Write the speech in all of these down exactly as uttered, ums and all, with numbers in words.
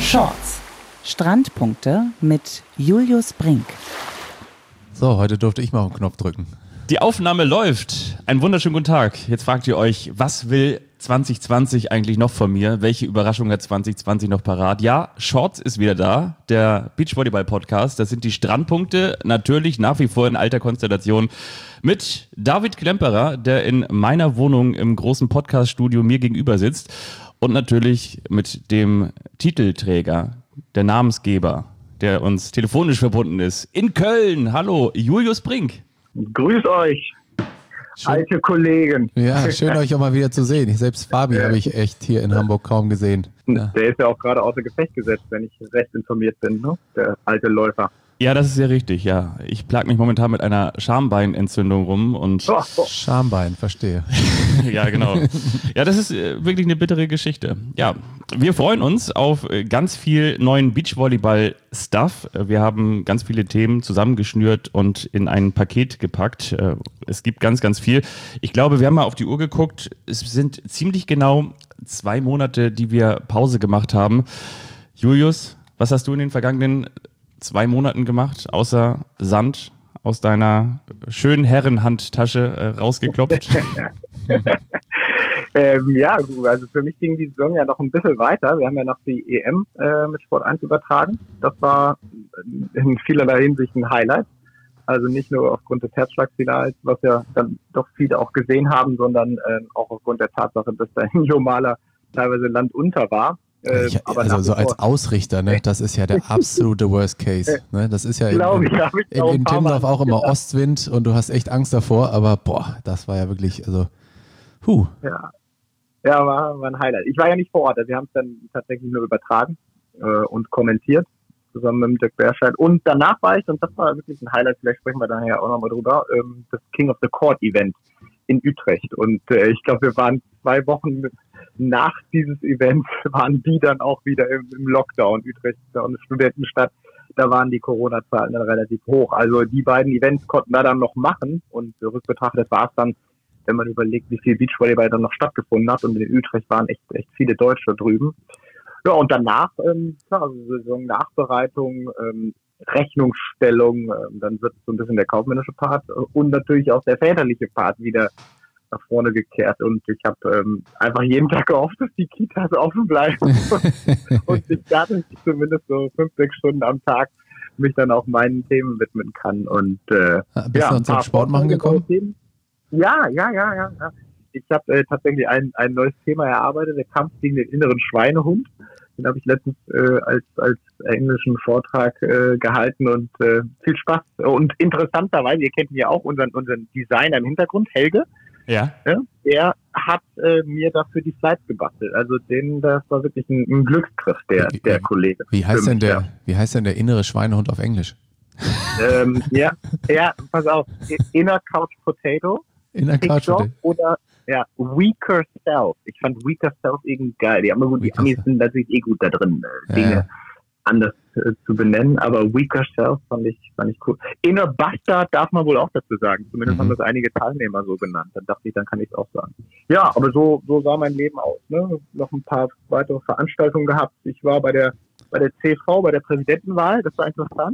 Shorts. Strandpunkte mit Julius Brink. So, heute durfte ich mal auf den Knopf drücken. Die Aufnahme läuft. Einen wunderschönen guten Tag. Jetzt fragt ihr euch, was will zwanzig zwanzig eigentlich noch von mir? Welche Überraschung hat zwanzig zwanzig noch parat? Ja, Shorts ist wieder da, der Beachvolleyball-Podcast. Das sind die Strandpunkte, natürlich nach wie vor in alter Konstellation mit David Klemperer, der in meiner Wohnung im großen Podcast-Studio mir gegenüber sitzt. Und natürlich mit dem Titelträger, der Namensgeber, der uns telefonisch verbunden ist, in Köln. Hallo, Julius Brink. Grüß euch, schön. Alte Kollegen. Ja, schön euch auch mal wieder zu sehen. Selbst Fabi ja. habe ich echt hier in Hamburg kaum gesehen. Ja. Der ist ja auch gerade außer Gefecht gesetzt, wenn ich recht informiert bin, ne? Der alte Läufer. Ja, das ist sehr richtig, ja. Ich plag mich momentan mit einer Schambeinentzündung rum und... Oh, oh. Schambein, verstehe. Ja, genau. Ja, das ist äh, wirklich eine bittere Geschichte. Ja, wir freuen uns auf äh, ganz viel neuen Beachvolleyball-Stuff. Äh, wir haben ganz viele Themen zusammengeschnürt und in ein Paket gepackt. Äh, es gibt ganz, ganz viel. Ich glaube, wir haben mal auf die Uhr geguckt. Es sind ziemlich genau zwei Monate, die wir Pause gemacht haben. Julius, was hast du in den vergangenen zwei Monaten gemacht, außer Sand aus deiner schönen Herrenhandtasche äh, rausgeklopft? ähm, ja, also für mich ging die Saison ja noch ein bisschen weiter. Wir haben ja noch die E M äh, mit Sport eins übertragen. Das war in vielerlei Hinsicht ein Highlight. Also nicht nur aufgrund des Herzschlagfinals, was ja dann doch viele auch gesehen haben, sondern äh, auch aufgrund der Tatsache, dass da in Jomala teilweise Land unter war. Äh, ich, aber also so als Ausrichter, ne, das ist ja der absolute Worst Case. Ne? Das ist ja in, in, in, in Timmendorf auch immer gedacht. Ostwind und du hast echt Angst davor, aber boah, das war ja wirklich, also, huh. Ja, ja war, war ein Highlight. Ich war ja nicht vor Ort, also wir haben es dann tatsächlich nur übertragen äh, und kommentiert, zusammen mit Dirk Berscheid. Und danach war ich, und das war wirklich ein Highlight, vielleicht sprechen wir daher auch nochmal drüber, ähm, das King of the Court Event in Utrecht. Und äh, ich glaube, wir waren zwei Wochen mit nach dieses Events waren die dann auch wieder im, im Lockdown. Utrecht ist ja auch eine Studentenstadt, da waren die Corona-Zahlen dann relativ hoch. Also die beiden Events konnten wir dann noch machen und rückbetrachtet war es dann, wenn man überlegt, wie viel Beachvolleyball dann noch stattgefunden hat, und in Utrecht waren echt echt viele Deutsche drüben. Ja, und danach, ähm, ja, also Saison-Nachbereitung, ähm, Rechnungsstellung, ähm, dann wird so ein bisschen der kaufmännische Part äh, und natürlich auch der väterliche Part wieder nach vorne gekehrt, und ich habe ähm, einfach jeden Tag gehofft, dass die Kitas offen bleiben und, und ich dadurch zumindest so fünf, sechs Stunden am Tag mich dann auch meinen Themen widmen kann. Und äh, bist ja, du uns zum Sport machen gekommen? Ja, ja, ja, ja. ja. Ich habe äh, tatsächlich ein, ein neues Thema erarbeitet, der Kampf gegen den inneren Schweinehund. Den habe ich letztens äh, als als englischen Vortrag äh, gehalten, und äh, viel Spaß. Und interessanterweise, ihr kennt ja auch unseren unseren Designer im Hintergrund, Helge. Ja. ja. Der hat äh, mir dafür die Slides gebastelt. Also den, das war wirklich ein, ein Glücksgriff, der, wie, der Kollege. Wie heißt denn der, wie heißt denn der innere Schweinehund auf Englisch? ähm, ja, ja, pass auf. Inner Couch Potato. Inner Couch Potato. Oder ja, Weaker Self. Ich fand Weaker Self irgendwie geil. Die, gut, die Amis sind natürlich eh gut da drin, äh, Dinge ja. anders äh, zu benennen, aber Weaker Self fand ich, fand ich cool. Inner Bastard darf man wohl auch dazu sagen. Zumindest mhm. haben das einige Teilnehmer so genannt. Dann dachte ich, dann kann ich es auch sagen. Ja, aber so, so sah mein Leben aus. Ne? Noch ein paar weitere Veranstaltungen gehabt. Ich war bei der, bei der C V, bei der Präsidentenwahl. Das war interessant.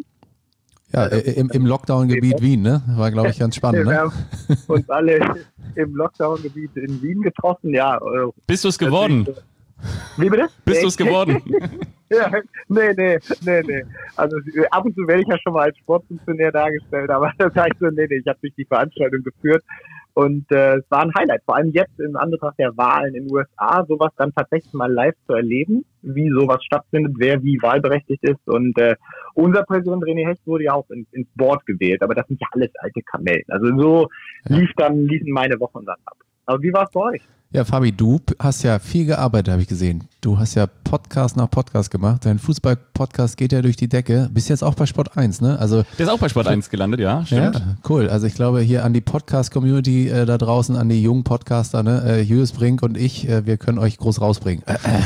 Ja, im, im Lockdown-Gebiet Wien, ne? War, glaube ich, ganz spannend, ne? Wir haben uns alle im Lockdown-Gebiet in Wien getroffen, ja. Bist du es geworden? Wie bitte? Bist du es geworden? Ja, nee, nee, nee, nee. Also ab und zu werde ich ja schon mal als Sportfunktionär dargestellt, aber das heißt so, nee, nee, ich habe durch die Veranstaltung geführt. Und äh, es war ein Highlight, vor allem jetzt in Anbetracht der Wahlen in den U S A, sowas dann tatsächlich mal live zu erleben, wie sowas stattfindet, wer wie wahlberechtigt ist. Und äh, unser Präsident René Hecht wurde ja auch in, ins Board gewählt, aber das sind ja alles alte Kamellen. Also so ja. lief dann, liefen meine Wochen dann ab. Aber wie war es bei euch? Ja, Fabi, du hast ja viel gearbeitet, habe ich gesehen. Du hast ja Podcast nach Podcast gemacht. Dein Fußball-Podcast geht ja durch die Decke. Bist jetzt auch bei Sport eins, ne? Also, der ist auch bei Sport eins gelandet, ja, stimmt. Ja, cool. Also ich glaube hier an die Podcast-Community äh, da draußen, an die jungen Podcaster, ne? Äh, Julius Brink und ich, äh, wir können euch groß rausbringen.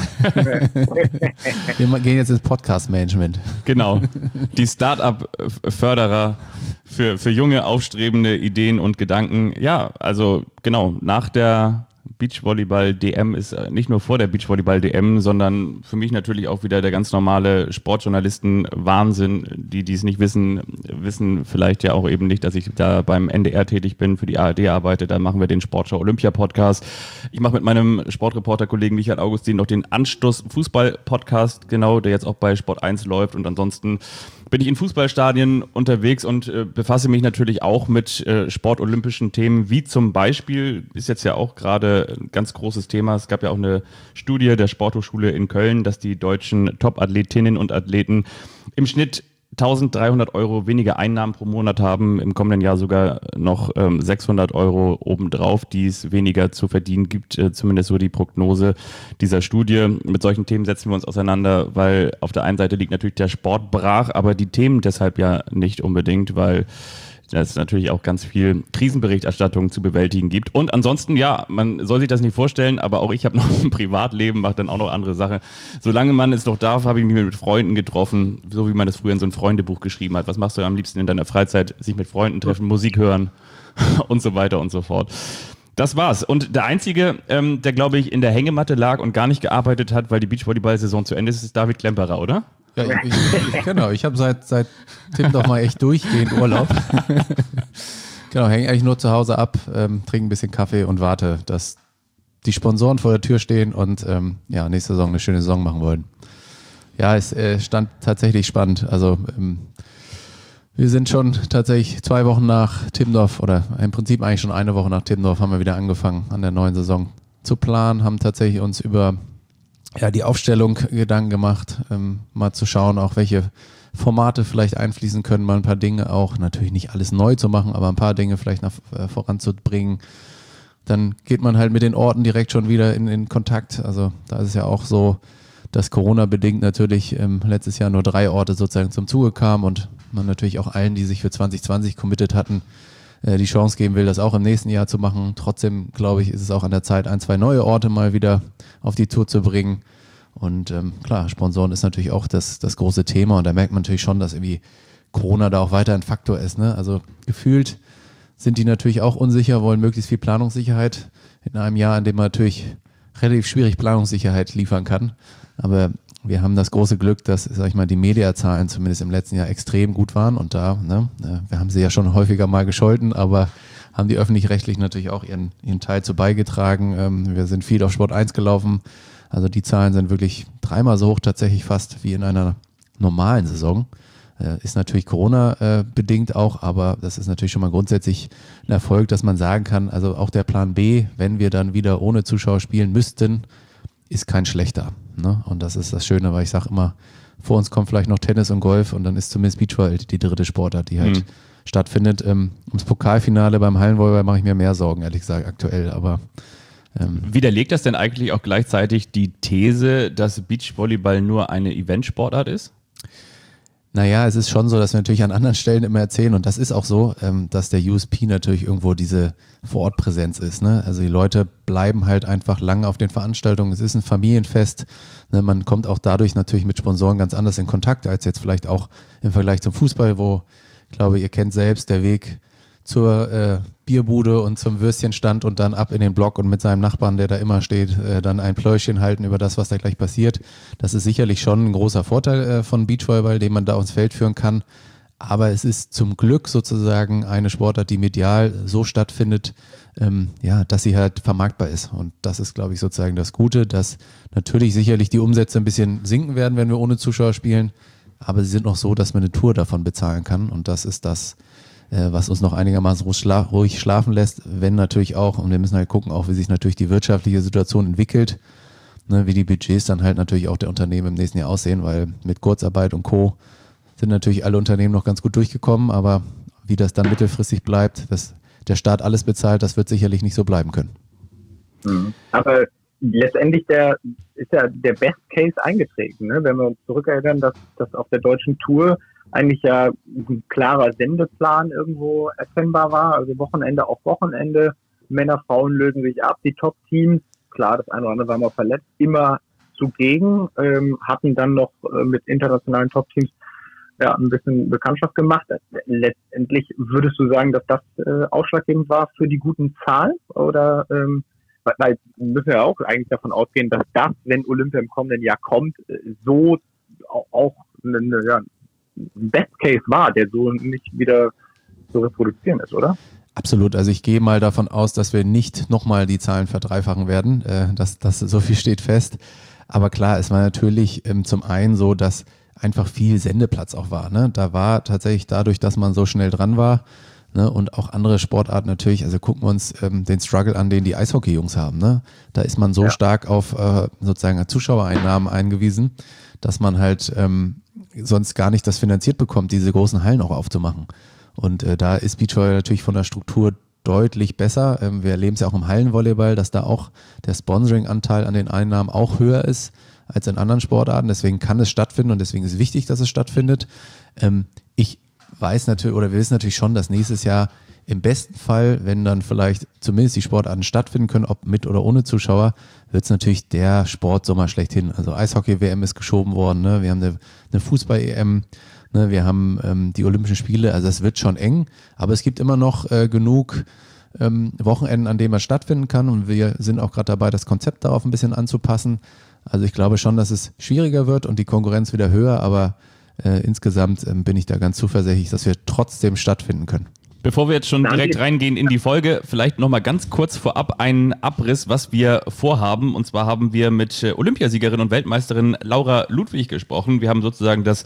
Wir gehen jetzt ins Podcast-Management. Genau. Die Start-up-Förderer für, für junge, aufstrebende Ideen und Gedanken. Ja, also genau, nach der Beachvolleyball-D M ist nicht nur vor der Beachvolleyball-D M, sondern für mich natürlich auch wieder der ganz normale Sportjournalisten-Wahnsinn. Die, die es nicht wissen, wissen vielleicht ja auch eben nicht, dass ich da beim N D R tätig bin, für die A R D arbeite. Da machen wir den Sportschau-Olympia-Podcast. Ich mache mit meinem Sportreporter-Kollegen Michael Augustin noch den Anstoß-Fußball-Podcast, genau, der jetzt auch bei Sport eins läuft. Und ansonsten bin ich in Fußballstadien unterwegs und äh, befasse mich natürlich auch mit äh, sportolympischen Themen, wie zum Beispiel, ist jetzt ja auch gerade ein ganz großes Thema, es gab ja auch eine Studie der Sporthochschule in Köln, dass die deutschen Top-Athletinnen und Athleten im Schnitt eintausenddreihundert Euro weniger Einnahmen pro Monat haben, im kommenden Jahr sogar noch ähm, sechshundert Euro obendrauf, die es weniger zu verdienen gibt, äh, zumindest so die Prognose dieser Studie. Mit solchen Themen setzen wir uns auseinander, weil auf der einen Seite liegt natürlich der Sport brach, aber die Themen deshalb ja nicht unbedingt, weil es natürlich auch ganz viel Krisenberichterstattung zu bewältigen gibt. Und ansonsten, ja, man soll sich das nicht vorstellen, aber auch ich habe noch ein Privatleben, mache dann auch noch andere Sachen. Solange man es noch darf, habe ich mich mit Freunden getroffen, so wie man das früher in so ein Freundebuch geschrieben hat. Was machst du am liebsten in deiner Freizeit? Sich mit Freunden treffen, Musik hören und so weiter und so fort. Das war's. Und der Einzige, ähm, der, glaube ich, in der Hängematte lag und gar nicht gearbeitet hat, weil die Beachvolleyball-Saison zu Ende ist, ist David Klemperer, oder? Ja, ich, ich, ich, genau. Ich habe seit, seit Tim doch mal echt durchgehend Urlaub. Genau, hänge eigentlich nur zu Hause ab, ähm, trinke ein bisschen Kaffee und warte, dass die Sponsoren vor der Tür stehen und ähm, ja, nächste Saison eine schöne Saison machen wollen. Ja, es äh, stand tatsächlich spannend. Also ähm, wir sind schon tatsächlich zwei Wochen nach Timmendorf oder im Prinzip eigentlich schon eine Woche nach Timmendorf haben wir wieder angefangen, an der neuen Saison zu planen, haben tatsächlich uns über ja, die Aufstellung Gedanken gemacht, ähm, mal zu schauen, auch welche Formate vielleicht einfließen können, mal ein paar Dinge auch, natürlich nicht alles neu zu machen, aber ein paar Dinge vielleicht nach, äh, voranzubringen. Dann geht man halt mit den Orten direkt schon wieder in, in Kontakt. Also da ist es ja auch so, dass Corona-bedingt natürlich ähm, letztes Jahr nur drei Orte sozusagen zum Zuge kamen und man natürlich auch allen, die sich für zwanzig zwanzig committed hatten, äh, die Chance geben will, das auch im nächsten Jahr zu machen. Trotzdem, glaube ich, ist es auch an der Zeit, ein, zwei neue Orte mal wieder auf die Tour zu bringen. Und ähm, klar, Sponsoren ist natürlich auch das, das große Thema und da merkt man natürlich schon, dass irgendwie Corona da auch weiter ein Faktor ist. Ne? Also gefühlt sind die natürlich auch unsicher, wollen möglichst viel Planungssicherheit in einem Jahr, in dem man natürlich relativ schwierig Planungssicherheit liefern kann. Aber wir haben das große Glück, dass, sag ich mal, die Mediazahlen zumindest im letzten Jahr extrem gut waren und da, ne, wir haben sie ja schon häufiger mal gescholten, aber haben die Öffentlich-Rechtlichen natürlich auch ihren, ihren Teil zu beigetragen. Wir sind viel auf Sport eins gelaufen. Also die Zahlen sind wirklich dreimal so hoch tatsächlich fast wie in einer normalen Saison. Äh, ist natürlich Corona-bedingt äh, auch, aber das ist natürlich schon mal grundsätzlich ein Erfolg, dass man sagen kann, also auch der Plan B, wenn wir dann wieder ohne Zuschauer spielen müssten, ist kein schlechter. Ne? Und das ist das Schöne, weil ich sage immer, vor uns kommt vielleicht noch Tennis und Golf und dann ist zumindest Beachvolleyball die dritte Sportart, die halt mhm. stattfindet. Ähm, ums Pokalfinale beim Hallenvolleyball mache ich mir mehr Sorgen, ehrlich gesagt, aktuell, aber Ähm. Widerlegt das denn eigentlich auch gleichzeitig die These, dass Beachvolleyball nur eine Eventsportart ist? Naja, es ist schon so, dass wir natürlich an anderen Stellen immer erzählen und das ist auch so, dass der U S P natürlich irgendwo diese Vorortpräsenz ist. Ne? Also die Leute bleiben halt einfach lange auf den Veranstaltungen. Es ist ein Familienfest. Ne? Man kommt auch dadurch natürlich mit Sponsoren ganz anders in Kontakt als jetzt vielleicht auch im Vergleich zum Fußball, wo, ich glaube, ihr kennt selbst, der Weg zur äh, Bierbude und zum Würstchenstand und dann ab in den Block und mit seinem Nachbarn, der da immer steht, äh, dann ein Pläuschchen halten über das, was da gleich passiert. Das ist sicherlich schon ein großer Vorteil äh, von Beachvolleyball, den man da aufs Feld führen kann. Aber es ist zum Glück sozusagen eine Sportart, die medial so stattfindet, ähm, ja, dass sie halt vermarktbar ist. Und das ist, glaube ich, sozusagen das Gute, dass natürlich sicherlich die Umsätze ein bisschen sinken werden, wenn wir ohne Zuschauer spielen. Aber sie sind noch so, dass man eine Tour davon bezahlen kann. Und das ist das, was uns noch einigermaßen ruhig schlafen lässt, wenn natürlich auch, und wir müssen halt gucken, auch wie sich natürlich die wirtschaftliche Situation entwickelt, ne, wie die Budgets dann halt natürlich auch der Unternehmen im nächsten Jahr aussehen, weil mit Kurzarbeit und Co. sind natürlich alle Unternehmen noch ganz gut durchgekommen, aber wie das dann mittelfristig bleibt, dass der Staat alles bezahlt, das wird sicherlich nicht so bleiben können. Aber letztendlich der, ist ja der Best Case eingetreten, ne? Wenn wir uns zurückerinnern, dass, dass auf der deutschen Tour eigentlich ja ein klarer Sendeplan irgendwo erkennbar war, also Wochenende auf Wochenende, Männer, Frauen lösen sich ab, die Top-Teams, klar, das eine oder andere war mal verletzt, immer zugegen, ähm, hatten dann noch äh, mit internationalen Top-Teams ja, ein bisschen Bekanntschaft gemacht. Letztendlich würdest du sagen, dass das äh, ausschlaggebend war für die guten Zahlen oder ähm, weil, weil müssen wir auch eigentlich davon ausgehen, dass das, wenn Olympia im kommenden Jahr kommt, so auch eine, ja, ein Best Case war, der so nicht wieder zu reproduzieren ist, oder? Absolut. Also ich gehe mal davon aus, dass wir nicht nochmal die Zahlen verdreifachen werden. Äh, das, das, so viel steht fest. Aber klar, es war natürlich ähm, zum einen so, dass einfach viel Sendeplatz auch war. Ne? Da war tatsächlich dadurch, dass man so schnell dran war, ne, und auch andere Sportarten natürlich, also gucken wir uns ähm, den Struggle an, den die Eishockey-Jungs haben. Ne? Da ist man so ja. stark auf äh, sozusagen Zuschauereinnahmen eingewiesen, dass man halt ähm, sonst gar nicht das finanziert bekommt, diese großen Hallen auch aufzumachen. Und äh, da ist Beachvolleyball natürlich von der Struktur deutlich besser. Ähm, wir erleben es ja auch im Hallenvolleyball, dass da auch der Sponsoring-Anteil an den Einnahmen auch höher ist als in anderen Sportarten. Deswegen kann es stattfinden und deswegen ist es wichtig, dass es stattfindet. Ähm, ich weiß natürlich, oder wir wissen natürlich schon, dass nächstes Jahr im besten Fall, wenn dann vielleicht zumindest die Sportarten stattfinden können, ob mit oder ohne Zuschauer, wird es natürlich der Sportsommer schlechthin. Also Eishockey-W M ist geschoben worden, ne? Wir haben eine, eine Fußball-E M, ne? Wir haben ähm, die Olympischen Spiele, also es wird schon eng, aber es gibt immer noch äh, genug ähm, Wochenenden, an denen man stattfinden kann und wir sind auch gerade dabei, das Konzept darauf ein bisschen anzupassen. Also ich glaube schon, dass es schwieriger wird und die Konkurrenz wieder höher, aber äh, insgesamt ähm, bin ich da ganz zuversichtlich, dass wir trotzdem stattfinden können. Bevor wir jetzt schon direkt reingehen in die Folge, vielleicht nochmal ganz kurz vorab einen Abriss, was wir vorhaben. Und zwar haben wir mit Olympiasiegerin und Weltmeisterin Laura Ludwig gesprochen. Wir haben sozusagen das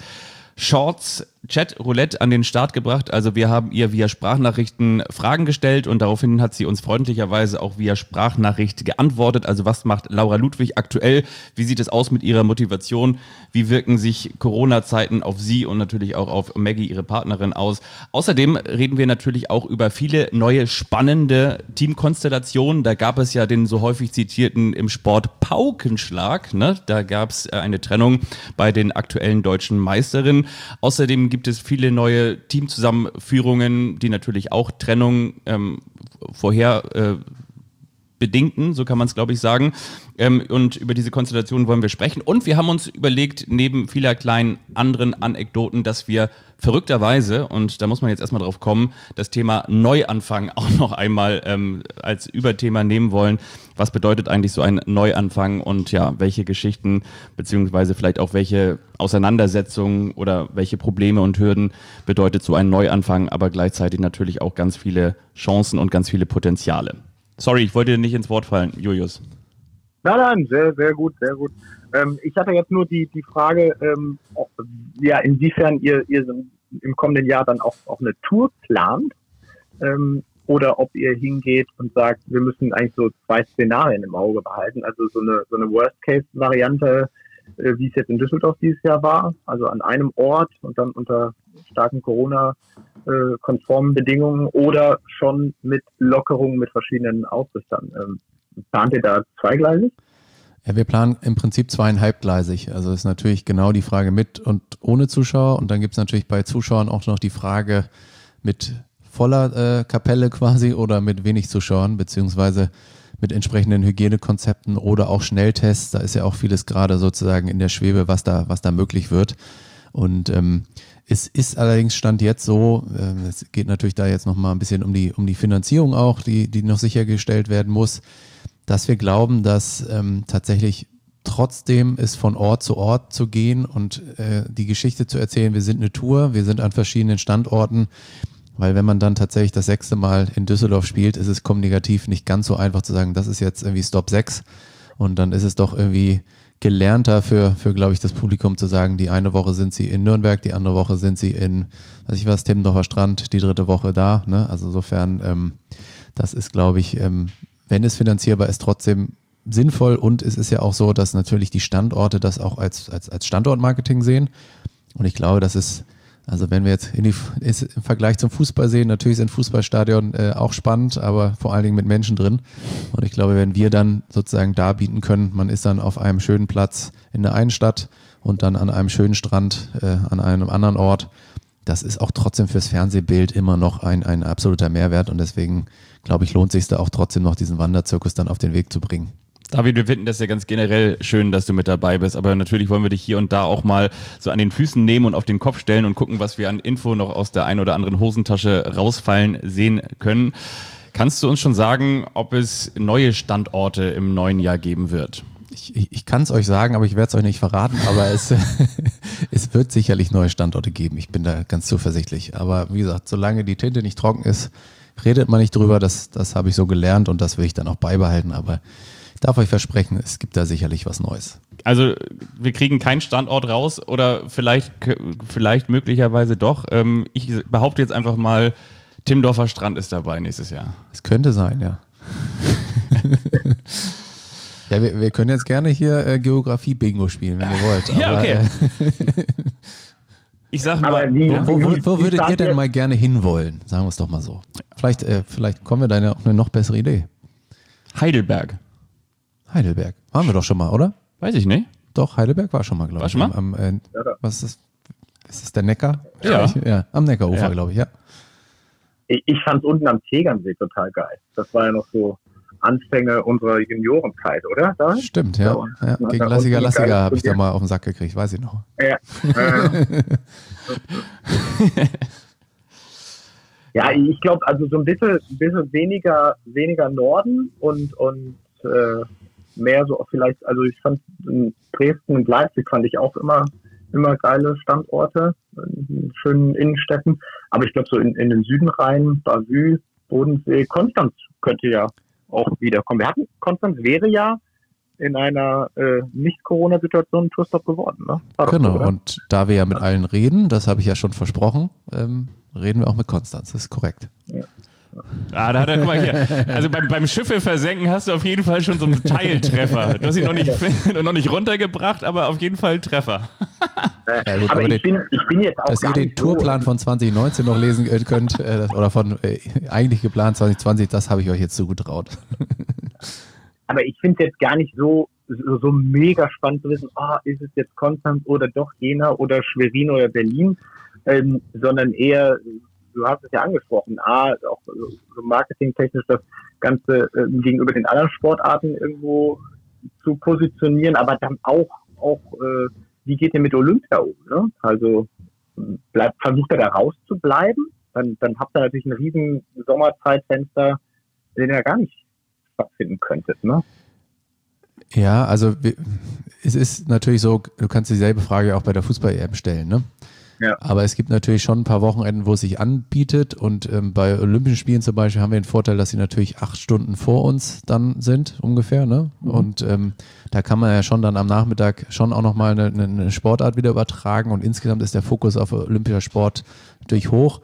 Shorts Chat Roulette an den Start gebracht. Also wir haben ihr via Sprachnachrichten Fragen gestellt und daraufhin hat sie uns freundlicherweise auch via Sprachnachricht geantwortet. Also was macht Laura Ludwig aktuell? Wie sieht es aus mit ihrer Motivation? Wie wirken sich Corona-Zeiten auf sie und natürlich auch auf Maggie, ihre Partnerin, aus? Außerdem reden wir natürlich auch über viele neue spannende Teamkonstellationen. Da gab es ja den so häufig zitierten im Sport Paukenschlag. Ne? Da gab es eine Trennung bei den aktuellen deutschen Meisterinnen. Außerdem gibt es viele neue Teamzusammenführungen, die natürlich auch Trennung ähm, vorher äh, bedingten, so kann man es, glaube ich, sagen. Ähm, und über diese Konstellation wollen wir sprechen. Und wir haben uns überlegt, neben vieler kleinen anderen Anekdoten, dass wir verrückterweise, und da muss man jetzt erstmal drauf kommen, das Thema Neuanfang auch noch einmal ähm, als Überthema nehmen wollen. Was bedeutet eigentlich so ein Neuanfang und ja, welche Geschichten beziehungsweise vielleicht auch welche Auseinandersetzungen oder welche Probleme und Hürden bedeutet so ein Neuanfang, aber gleichzeitig natürlich auch ganz viele Chancen und ganz viele Potenziale. Sorry, ich wollte dir nicht ins Wort fallen, Julius. Nein, nein, sehr, sehr gut, sehr gut. Ähm, ich hatte jetzt nur die, die Frage, ähm, ob, ja, inwiefern ihr, ihr im kommenden Jahr dann auch, auch eine Tour plant, ähm, oder ob ihr hingeht und sagt, wir müssen eigentlich so zwei Szenarien im Auge behalten, also so eine, so eine Worst-Case-Variante, äh, wie es jetzt in Düsseldorf dieses Jahr war, also an einem Ort und dann unter starken Corona-konformen Bedingungen oder schon mit Lockerungen mit verschiedenen Ausrüstern. Ähm, plant ihr da zweigleisig? Ja, wir planen im Prinzip zweieinhalbgleisig. Also ist natürlich genau die Frage mit und ohne Zuschauer. Und dann gibt es natürlich bei Zuschauern auch noch die Frage mit voller äh, Kapelle quasi oder mit wenig Zuschauern, beziehungsweise mit entsprechenden Hygienekonzepten oder auch Schnelltests. Da ist ja auch vieles gerade sozusagen in der Schwebe, was da, was da möglich wird. Und ähm, es ist allerdings Stand jetzt so, äh, es geht natürlich da jetzt nochmal ein bisschen um die, um die Finanzierung auch, die, die noch sichergestellt werden muss, dass wir glauben, dass ähm, tatsächlich trotzdem es von Ort zu Ort zu gehen und äh, die Geschichte zu erzählen, wir sind eine Tour, wir sind an verschiedenen Standorten, weil wenn man dann tatsächlich das sechste Mal in Düsseldorf spielt, ist es kommunikativ nicht ganz so einfach zu sagen, das ist jetzt irgendwie Stop sechs und dann ist es doch irgendwie gelernter für, für glaube ich, das Publikum zu sagen, die eine Woche sind sie in Nürnberg, die andere Woche sind sie in, weiß ich was, Timmendorfer Strand, die dritte Woche da, ne? Also insofern, ähm, das ist, glaube ich, ähm, wenn es finanzierbar ist, trotzdem sinnvoll und es ist ja auch so, dass natürlich die Standorte das auch als, als, als Standortmarketing sehen und ich glaube, das ist, also wenn wir jetzt in die, ist im Vergleich zum Fußball sehen, natürlich sind Fußballstadion äh, auch spannend, aber vor allen Dingen mit Menschen drin und ich glaube, wenn wir dann sozusagen darbieten können, man ist dann auf einem schönen Platz in der einen Stadt und dann an einem schönen Strand äh, an einem anderen Ort, das ist auch trotzdem fürs Fernsehbild immer noch ein, ein absoluter Mehrwert und deswegen glaube ich, lohnt sich da auch trotzdem noch diesen Wanderzirkus dann auf den Weg zu bringen. David, wir finden das ja ganz generell schön, dass du mit dabei bist, aber natürlich wollen wir dich hier und da auch mal so an den Füßen nehmen und auf den Kopf stellen und gucken, was wir an Info noch aus der einen oder anderen Hosentasche rausfallen sehen können. Kannst du uns schon sagen, ob es neue Standorte im neuen Jahr geben wird? Ich, ich, ich kann es euch sagen, aber ich werde es euch nicht verraten, aber es, es wird sicherlich neue Standorte geben. Ich bin da ganz zuversichtlich. Aber wie gesagt, solange die Tinte nicht trocken ist, redet man nicht drüber. Das, das habe ich so gelernt und das will ich dann auch beibehalten. Aber ich darf euch versprechen, es gibt da sicherlich was Neues. Also wir kriegen keinen Standort raus oder vielleicht, vielleicht möglicherweise doch. Ähm, ich behaupte jetzt einfach mal, Timmendorfer Strand ist dabei nächstes Jahr. Es könnte sein, ja. Ja, wir, wir können jetzt gerne hier äh, Geografie-Bingo spielen, wenn ihr wollt. Aber, ja, okay. Äh, ich sag mal, Aber wie, wo, wo, wo wie würdet ihr denn ihr, mal gerne hinwollen? Sagen wir es doch mal so. Vielleicht, äh, vielleicht kommen wir da auf eine noch bessere Idee. Heidelberg. Heidelberg. Waren wir doch schon mal, oder? Weiß ich nicht. Doch, Heidelberg war schon mal, glaube ich. War schon mal? Am, am, äh, was ist das? Ist das der Neckar? Ja. ja. Am Neckarufer, Ja. glaube ich, ja. ich, ich fand es unten am Tegernsee total geil. Das war ja noch so Anfänge unserer Juniorenzeit, oder? Da? Stimmt, ja. Ja. ja. Ja. Gegen Ja. Lassiger, Lassiger Ja. habe ich da mal auf den Sack gekriegt, weiß ich noch. Ja. Äh. Ja, ich glaube, also so ein bisschen, bisschen weniger, weniger Norden und, und äh, mehr so vielleicht, also ich fand in Dresden und Leipzig fand ich auch immer, immer geile Standorte, in schönen Innenstädten. Aber ich glaube so in, in den Süden rein, Bavü, Bodensee, Konstanz könnte ja auch wiederkommen. Wir hatten, Konstanz wäre ja in einer äh, Nicht-Corona-Situation ein Tourstop geworden. Ne? War doch Genau, so, oder? und da wir ja mit allen reden, das habe ich ja schon versprochen, ähm, reden wir auch mit Konstanz, das ist korrekt. Ah, da hat er, guck mal hier. Also beim, beim Schiffe versenken hast du auf jeden Fall schon so einen Teiltreffer. Du hast ihn noch nicht, noch nicht runtergebracht, aber auf jeden Fall einen Treffer. Ja, gut, aber aber ich, den- bin, ich bin jetzt auch Dass ihr gar den nicht so, Tourplan von zwanzig neunzehn noch lesen äh, könnt, äh, oder von äh, eigentlich geplant zwanzig zwanzig, das habe ich euch jetzt zugetraut. aber ich finde es jetzt gar nicht so, so, so mega spannend zu wissen, ah, ist es jetzt Konstanz oder doch Jena oder Schwerin oder Berlin, ähm, sondern eher, du hast es ja angesprochen, A, auch so marketingtechnisch das Ganze äh, gegenüber den anderen Sportarten irgendwo zu positionieren, aber dann auch, auch äh, wie geht ihr mit Olympia um? Ne? Also bleibt, versucht er da rauszubleiben, dann, dann habt ihr natürlich ein riesen Sommerzeitfenster, den ihr gar nicht stattfinden könntet, ne? Ja, also wir, es ist natürlich so, du kannst dieselbe Frage auch bei der Fußball-E M stellen, ne? Ja. Aber es gibt natürlich schon ein paar Wochenenden, wo es sich anbietet und ähm, bei Olympischen Spielen zum Beispiel haben wir den Vorteil, dass sie natürlich acht Stunden vor uns dann sind, ungefähr, ne? Mhm. Und ähm, da kann man ja schon dann am Nachmittag schon auch nochmal eine, eine Sportart wieder übertragen und insgesamt ist der Fokus auf olympischer Sport natürlich hoch.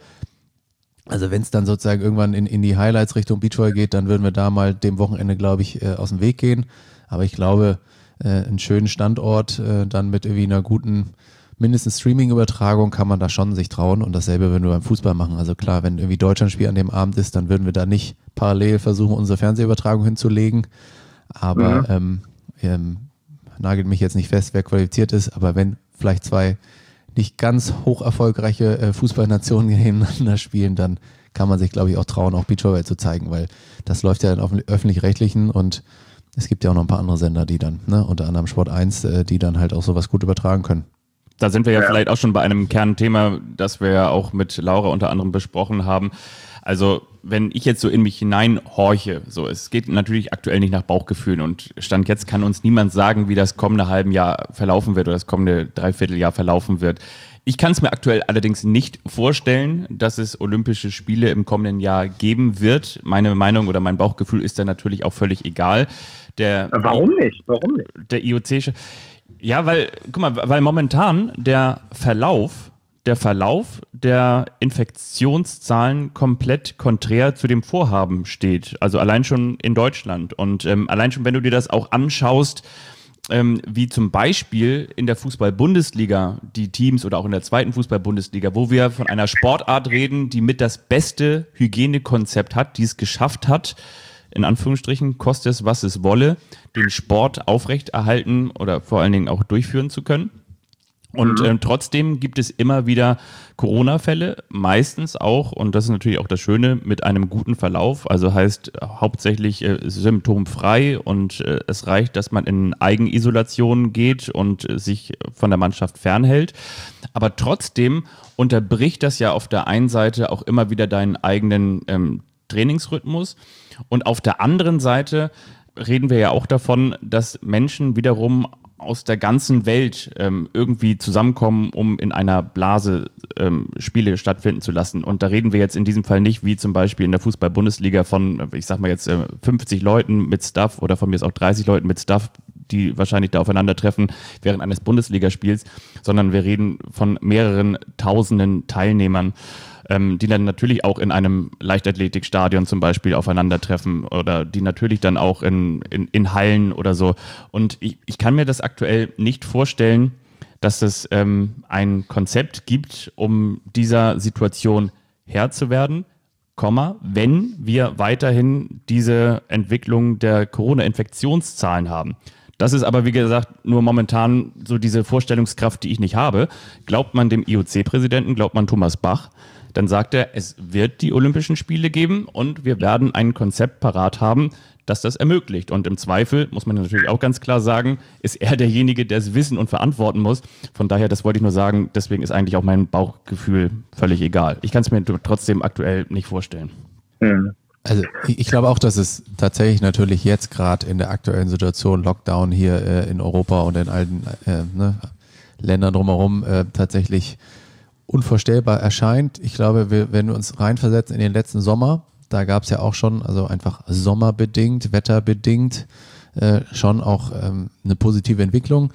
Also wenn es dann sozusagen irgendwann in, in die Highlights Richtung Beachvolleyball geht, dann würden wir da mal dem Wochenende, glaube ich, äh, aus dem Weg gehen. Aber ich glaube, äh, einen schönen Standort, äh, dann mit irgendwie einer guten, mindestens Streaming-Übertragung kann man da schon sich trauen. Und dasselbe würden wir beim Fußball machen. Also klar, wenn irgendwie Deutschlandspiel an dem Abend ist, dann würden wir da nicht parallel versuchen, unsere Fernsehübertragung hinzulegen. Aber Mhm. ähm, ähm, nagelt mich jetzt nicht fest, wer qualifiziert ist. Aber wenn vielleicht zwei nicht ganz hoch erfolgreiche äh, Fußballnationen gegeneinander spielen, dann kann man sich, glaube ich, auch trauen, auch Beachvolleyball zu zeigen, weil das läuft ja dann auf dem öffentlich-rechtlichen und es gibt ja auch noch ein paar andere Sender, die dann, ne, unter anderem Sport eins, äh, die dann halt auch sowas gut übertragen können. Da sind wir ja, Ja. vielleicht auch schon bei einem Kernthema, das wir ja auch mit Laura unter anderem besprochen haben. Also wenn ich jetzt so in mich hineinhorche, so, es geht natürlich aktuell nicht nach Bauchgefühlen und Stand jetzt kann uns niemand sagen, wie das kommende halben Jahr verlaufen wird oder das kommende Dreivierteljahr verlaufen wird. Ich kann es mir aktuell allerdings nicht vorstellen, dass es Olympische Spiele im kommenden Jahr geben wird. Meine Meinung oder mein Bauchgefühl ist da natürlich auch völlig egal. Der Warum nicht? Warum nicht? der I O C, ja, weil, guck mal, weil momentan der Verlauf, der Verlauf der Infektionszahlen komplett konträr zu dem Vorhaben steht. Also allein schon in Deutschland. Und ähm, allein schon, wenn du dir das auch anschaust, ähm, wie zum Beispiel in der Fußball-Bundesliga die Teams oder auch in der zweiten Fußball-Bundesliga, wo wir von einer Sportart reden, die mit das beste Hygienekonzept hat, die es geschafft hat, in Anführungsstrichen, koste es, was es wolle, den Sport aufrechterhalten oder vor allen Dingen auch durchführen zu können. Und ähm, trotzdem gibt es immer wieder Corona-Fälle, meistens auch, und das ist natürlich auch das Schöne, mit einem guten Verlauf, also heißt äh, hauptsächlich äh, symptomfrei und äh, es reicht, dass man in Eigenisolation geht und äh, sich von der Mannschaft fernhält. Aber trotzdem unterbricht das ja auf der einen Seite auch immer wieder deinen eigenen ähm, Trainingsrhythmus. Und auf der anderen Seite reden wir ja auch davon, dass Menschen wiederum aus der ganzen Welt ähm, irgendwie zusammenkommen, um in einer Blase ähm, Spiele stattfinden zu lassen. Und da reden wir jetzt in diesem Fall nicht, wie zum Beispiel in der Fußball-Bundesliga von, ich sag mal jetzt äh, fünfzig Leuten mit Staff oder von mir ist auch dreißig Leuten mit Staff, die wahrscheinlich da aufeinandertreffen während eines Bundesligaspiels, sondern wir reden von mehreren tausenden Teilnehmern, ähm, die dann natürlich auch in einem Leichtathletikstadion zum Beispiel aufeinandertreffen oder die natürlich dann auch in, in, in Hallen oder so. Und ich, ich kann mir das aktuell nicht vorstellen, dass es ähm, ein Konzept gibt, um dieser Situation Herr zu werden, Komma, wenn wir weiterhin diese Entwicklung der Corona-Infektionszahlen haben. Das ist aber, wie gesagt, nur momentan so diese Vorstellungskraft, die ich nicht habe. Glaubt man dem I O C-Präsidenten, glaubt man Thomas Bach, dann sagt er, es wird die Olympischen Spiele geben und wir werden ein Konzept parat haben, das das ermöglicht. Und im Zweifel, muss man natürlich auch ganz klar sagen, ist er derjenige, der es wissen und verantworten muss. Von daher, das wollte ich nur sagen, deswegen ist eigentlich auch mein Bauchgefühl völlig egal. Ich kann es mir trotzdem aktuell nicht vorstellen. Mhm. Also ich, ich glaube auch, dass es tatsächlich natürlich jetzt gerade in der aktuellen Situation, Lockdown hier äh, in Europa und in allen äh, ne, Ländern drumherum äh, tatsächlich unvorstellbar erscheint. Ich glaube, wir, wenn wir uns reinversetzen in den letzten Sommer, da gab es ja auch schon, also einfach sommerbedingt, wetterbedingt, äh, schon auch ähm, eine positive Entwicklung.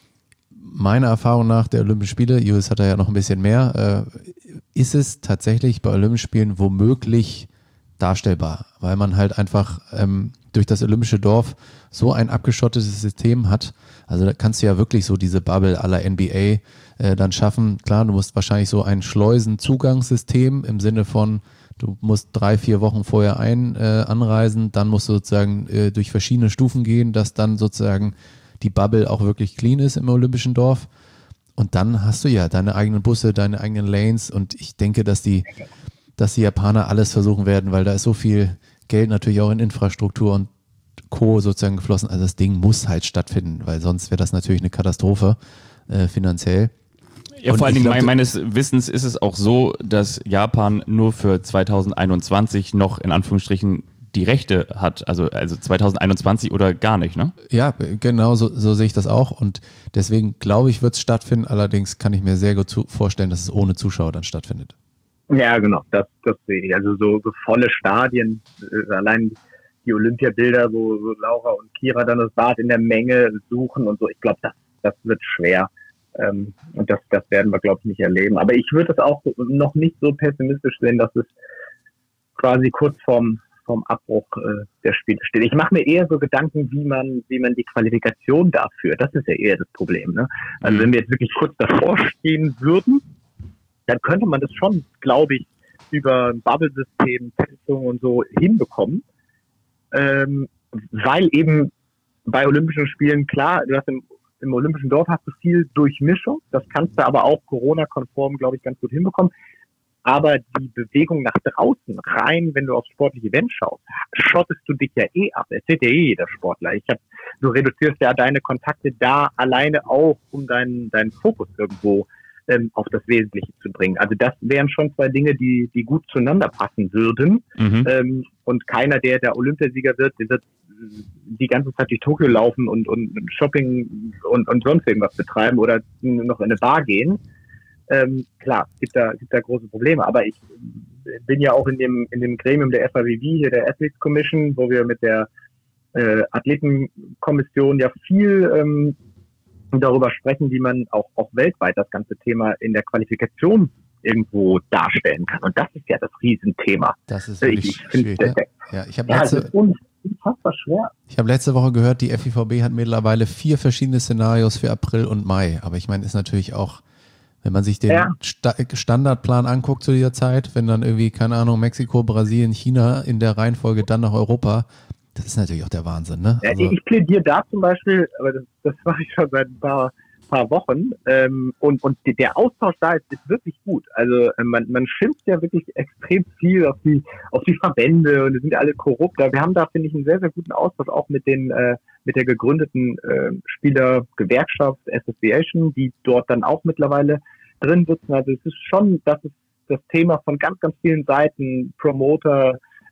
Meiner Erfahrung nach der Olympischen Spiele, Julius hat da ja noch ein bisschen mehr, äh, ist es tatsächlich bei Olympischen Spielen womöglich darstellbar, weil man halt einfach ähm, durch das Olympische Dorf so ein abgeschottetes System hat. Also da kannst du ja wirklich so diese Bubble à la N B A äh, dann schaffen. Klar, du musst wahrscheinlich so ein Schleusenzugangssystem im Sinne von, du musst drei, vier Wochen vorher ein äh, anreisen, dann musst du sozusagen äh, durch verschiedene Stufen gehen, dass dann sozusagen die Bubble auch wirklich clean ist im Olympischen Dorf. Und dann hast du ja deine eigenen Busse, deine eigenen Lanes und ich denke, dass die dass die Japaner alles versuchen werden, weil da ist so viel Geld natürlich auch in Infrastruktur und Co. sozusagen geflossen. Also das Ding muss halt stattfinden, weil sonst wäre das natürlich eine Katastrophe äh, finanziell. Ja, und vor allen Dingen glaub, meines Wissens ist es auch so, dass Japan nur für zwanzig einundzwanzig noch in Anführungsstrichen die Rechte hat, also, also zwanzig einundzwanzig oder gar nicht, ne? Ja, genau, so, so sehe ich das auch und deswegen glaube ich, wird es stattfinden, allerdings kann ich mir sehr gut zu- vorstellen, dass es ohne Zuschauer dann stattfindet. Ja, genau, das, das sehe ich. Also so, so volle Stadien, äh, allein die Olympiabilder, wo so Laura und Kira dann das Bad in der Menge suchen und so, ich glaube, das, das wird schwer. Ähm, und das, das werden wir, glaube ich, nicht erleben. Aber ich würde es auch noch nicht so pessimistisch sehen, dass es quasi kurz vorm, vorm Abbruch äh, der Spiele steht. Ich mache mir eher so Gedanken, wie man, wie man die Qualifikation dafür, das ist ja eher das Problem, ne? Also wenn wir jetzt wirklich kurz davor stehen würden, dann könnte man das schon, glaube ich, über ein Bubble-System, Testung und so hinbekommen. Ähm, weil eben bei Olympischen Spielen, klar, du hast im, im Olympischen Dorf hast du viel Durchmischung, das kannst du aber auch Corona-konform, glaube ich, ganz gut hinbekommen. Aber die Bewegung nach draußen, rein, wenn du aufs sportliche Event schaust, schottest du dich ja eh ab. Es sieht ja eh jeder Sportler. Ich hab, du reduzierst ja deine Kontakte da alleine auch, um deinen, deinen Fokus irgendwo ähm, auf das Wesentliche zu bringen. Also das wären schon zwei Dinge, die, die gut zueinander passen würden. Mhm. Ähm, und keiner, der der Olympiasieger wird, der wird die ganze Zeit durch Tokio laufen und, und Shopping und, und sonst irgendwas betreiben oder noch in eine Bar gehen. Ähm, klar, es gibt da, gibt da große Probleme, aber ich bin ja auch in dem, in dem Gremium der F I V B, hier der Athletes Commission, wo wir mit der äh, Athletenkommission ja viel ähm, darüber sprechen, wie man auch, auch weltweit das ganze Thema in der Qualifikation irgendwo darstellen kann. Und das ist ja das Riesenthema. Das ist wirklich ich, ich schwierig. Find, Ne? Ja, ich habe ja, letzte, unfassbar schwer. Ich habe letzte Woche gehört, die F I V B hat mittlerweile vier verschiedene Szenarios für April und Mai. Aber ich meine, ist natürlich auch, wenn man sich den ja. Sta- Standardplan anguckt zu dieser Zeit, wenn dann irgendwie, keine Ahnung, Mexiko, Brasilien, China in der Reihenfolge dann nach Europa, das ist natürlich auch der Wahnsinn, ne? Ja, also, ich plädiere da zum Beispiel, aber das, das mache ich schon seit ein paar, paar Wochen, ähm, und, und der Austausch da ist, ist wirklich gut. Also man, man schimpft ja wirklich extrem viel auf die, auf die Verbände und die sind ja alle korrupt. Wir haben da, finde ich, einen sehr, sehr guten Austausch auch mit den, äh, mit der gegründeten äh, Spielergewerkschaft Association, die dort dann auch mittlerweile drin sitzen. Also es ist schon, das ist das Thema von ganz, ganz vielen Seiten, Promoter,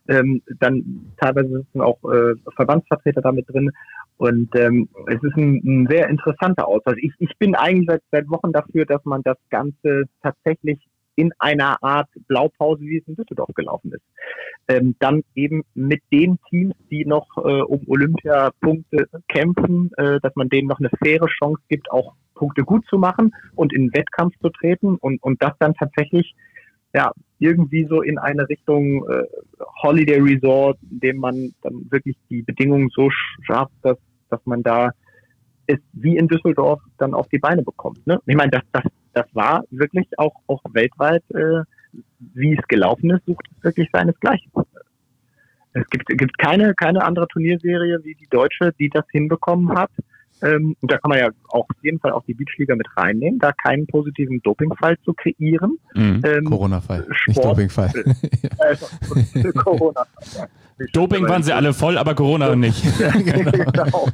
Ähm, dann teilweise sitzen auch äh, Verbandsvertreter damit drin. Und ähm, es ist ein, ein sehr interessanter Austausch. Ich, ich bin eigentlich seit, seit Wochen dafür, dass man das Ganze tatsächlich in einer Art Blaupause, wie es in Düsseldorf gelaufen ist, ähm, dann eben mit den Teams, die noch äh, um Olympiapunkte kämpfen, äh, dass man denen noch eine faire Chance gibt, auch Punkte gut zu machen und in den Wettkampf zu treten und, und das dann tatsächlich ja irgendwie so in eine Richtung äh, Holiday Resort, in dem man dann wirklich die Bedingungen so schafft, dass, dass man da es wie in Düsseldorf dann auf die Beine bekommt. Ne? Ich meine, das, das, das war wirklich auch, auch weltweit, äh, wie es gelaufen ist, sucht es wirklich seinesgleichen. Es gibt, gibt keine, keine andere Turnierserie wie die deutsche, die das hinbekommen hat. Ähm, und da kann man ja auch auf jeden Fall auch die Beachliga mit reinnehmen, da keinen positiven Dopingfall zu kreieren. Mhm. Ähm, Corona-Fall, Sport, nicht Dopingfall. Äh, Corona. Doping waren sie alle voll, aber Corona nicht. Genau.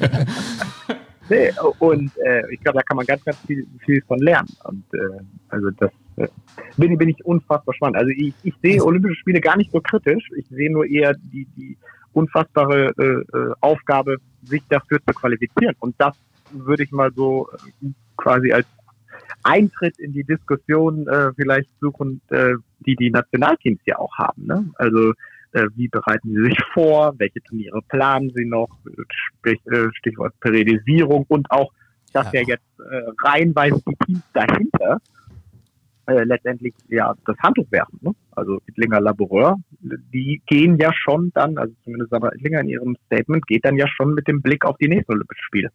Nee, und äh, ich glaube, da kann man ganz, ganz viel, viel von lernen. Und äh, also das äh, bin, bin ich unfassbar spannend. Also ich, ich sehe Olympische Spiele gar nicht so kritisch. Ich sehe nur eher die, die unfassbare äh, Aufgabe, sich dafür zu qualifizieren. Und das würde ich mal so äh, quasi als Eintritt in die Diskussion äh, vielleicht suchen, äh, die die Nationalteams ja auch haben. Ne? Also äh, wie bereiten sie sich vor? Welche Turniere planen sie noch? Sprich, äh, Stichwort Periodisierung und auch, dass ja, ja jetzt äh, reihenweise die Teams dahinter äh, letztendlich ja das Handtuch werfen. Ne? Also Ittlinger Laboureur, die gehen ja schon dann, also zumindest Sandra Ittlinger in ihrem Statement, geht dann ja schon mit dem Blick auf die nächsten Olympischen Spiele.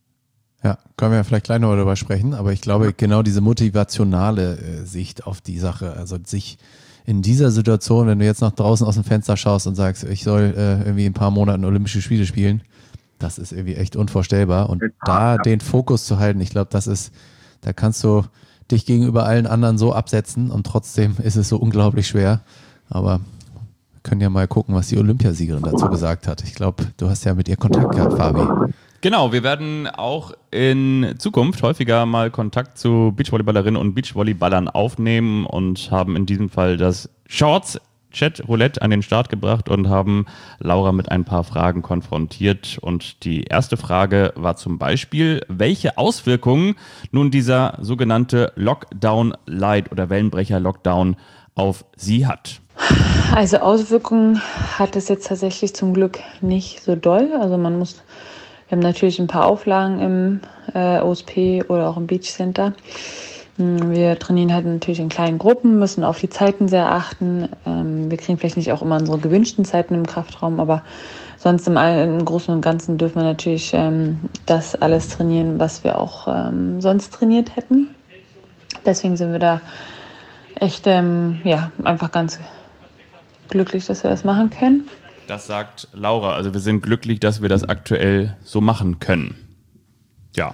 Ja, können wir ja vielleicht gleich noch darüber sprechen, aber ich glaube, genau diese motivationale äh, Sicht auf die Sache, also sich in dieser Situation, wenn du jetzt nach draußen aus dem Fenster schaust und sagst, ich soll äh, irgendwie in ein paar Monaten Olympische Spiele spielen, das ist irgendwie echt unvorstellbar. Und da den Fokus zu halten, ich glaube, das ist, da kannst du dich gegenüber allen anderen so absetzen und trotzdem ist es so unglaublich schwer. Aber wir können ja mal gucken, was die Olympiasiegerin dazu gesagt hat. Ich glaube, du hast ja mit ihr Kontakt gehabt, Fabi. Genau, wir werden auch in Zukunft häufiger mal Kontakt zu Beachvolleyballerinnen und Beachvolleyballern aufnehmen und haben in diesem Fall das Shorts-Chat-Roulette an den Start gebracht und haben Laura mit ein paar Fragen konfrontiert. Und die erste Frage war zum Beispiel, welche Auswirkungen nun dieser sogenannte Lockdown-Light oder Wellenbrecher-Lockdown auf sie hat. Also Auswirkungen hat es jetzt tatsächlich zum Glück nicht so doll. Also man muss... Wir haben natürlich ein paar Auflagen im äh, O S P oder auch im Beach Center. Wir trainieren halt natürlich in kleinen Gruppen, müssen auf die Zeiten sehr achten. Ähm, wir kriegen vielleicht nicht auch immer unsere gewünschten Zeiten im Kraftraum, aber sonst im, im Großen und Ganzen dürfen wir natürlich ähm, das alles trainieren, was wir auch ähm, sonst trainiert hätten. Deswegen sind wir da echt ähm, ja, einfach ganz glücklich, dass wir das machen können. Das sagt Laura. Also wir sind glücklich, dass wir das aktuell so machen können. Ja.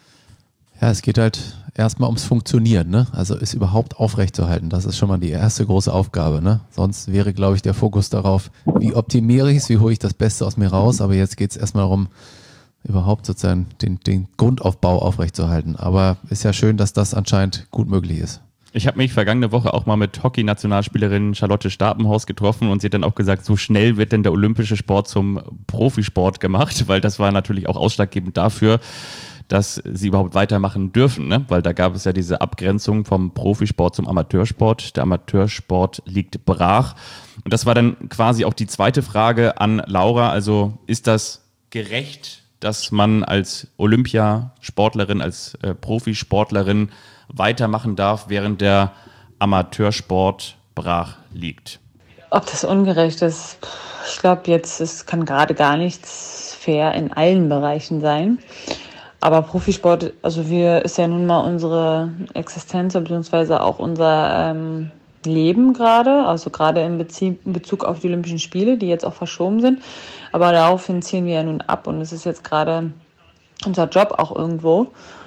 Ja, es geht halt erstmal ums Funktionieren, ne? Also es überhaupt aufrechtzuerhalten. Das ist schon mal die erste große Aufgabe, ne? Sonst wäre, glaube ich, der Fokus darauf, wie optimiere ich es, wie hole ich das Beste aus mir raus. Aber jetzt geht es erstmal darum, überhaupt sozusagen den, den Grundaufbau aufrechtzuerhalten. Aber ist ja schön, dass das anscheinend gut möglich ist. Ich habe mich vergangene Woche auch mal mit Hockey-Nationalspielerin Charlotte Stapenhaus getroffen und sie hat dann auch gesagt, so schnell wird denn der olympische Sport zum Profisport gemacht, weil das war natürlich auch ausschlaggebend dafür, dass sie überhaupt weitermachen dürfen, ne? Weil da gab es ja diese Abgrenzung vom Profisport zum Amateursport. Der Amateursport liegt brach. Und das war dann quasi auch die zweite Frage an Laura. Also ist das gerecht, dass man als Olympiasportlerin, als äh, Profisportlerin weitermachen darf, während der Amateursport brach liegt? Ob das ungerecht ist, ich glaube jetzt, es kann gerade gar nichts fair in allen Bereichen sein. Aber Profisport, also wir ist ja nun mal unsere Existenz beziehungsweise auch unser ähm, Leben gerade, also gerade in, Bezie- in Bezug auf die Olympischen Spiele, die jetzt auch verschoben sind. Aber daraufhin ziehen wir ja nun ab und es ist jetzt gerade unser Job auch irgendwo.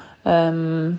Ähm,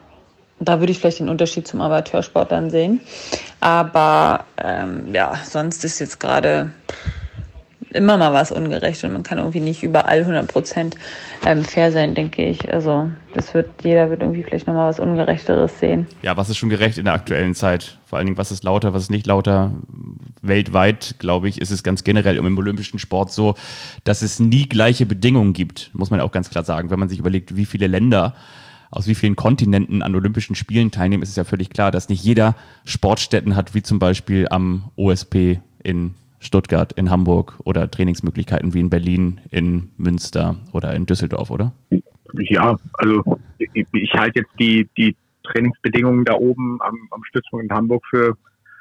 Da würde ich vielleicht den Unterschied zum Amateursport dann sehen. Aber ähm, ja, sonst ist jetzt gerade, immer mal was ungerecht und man kann irgendwie nicht überall hundert Prozent ähm, fair sein, denke ich. Also das wird, jeder wird irgendwie vielleicht nochmal was Ungerechteres sehen. Ja, was ist schon gerecht in der aktuellen Zeit? Vor allen Dingen, was ist lauter, was ist nicht lauter? Weltweit, glaube ich, ist es ganz generell im olympischen Sport so, dass es nie gleiche Bedingungen gibt, muss man auch ganz klar sagen. Wenn man sich überlegt, wie viele Länder aus wie vielen Kontinenten an Olympischen Spielen teilnehmen, ist es ja völlig klar, dass nicht jeder Sportstätten hat, wie zum Beispiel am O S P in Stuttgart, in Hamburg oder Trainingsmöglichkeiten wie in Berlin, in Münster oder in Düsseldorf, oder? Ja, also ich, ich halte jetzt die, die Trainingsbedingungen da oben am, am Stützpunkt in Hamburg für,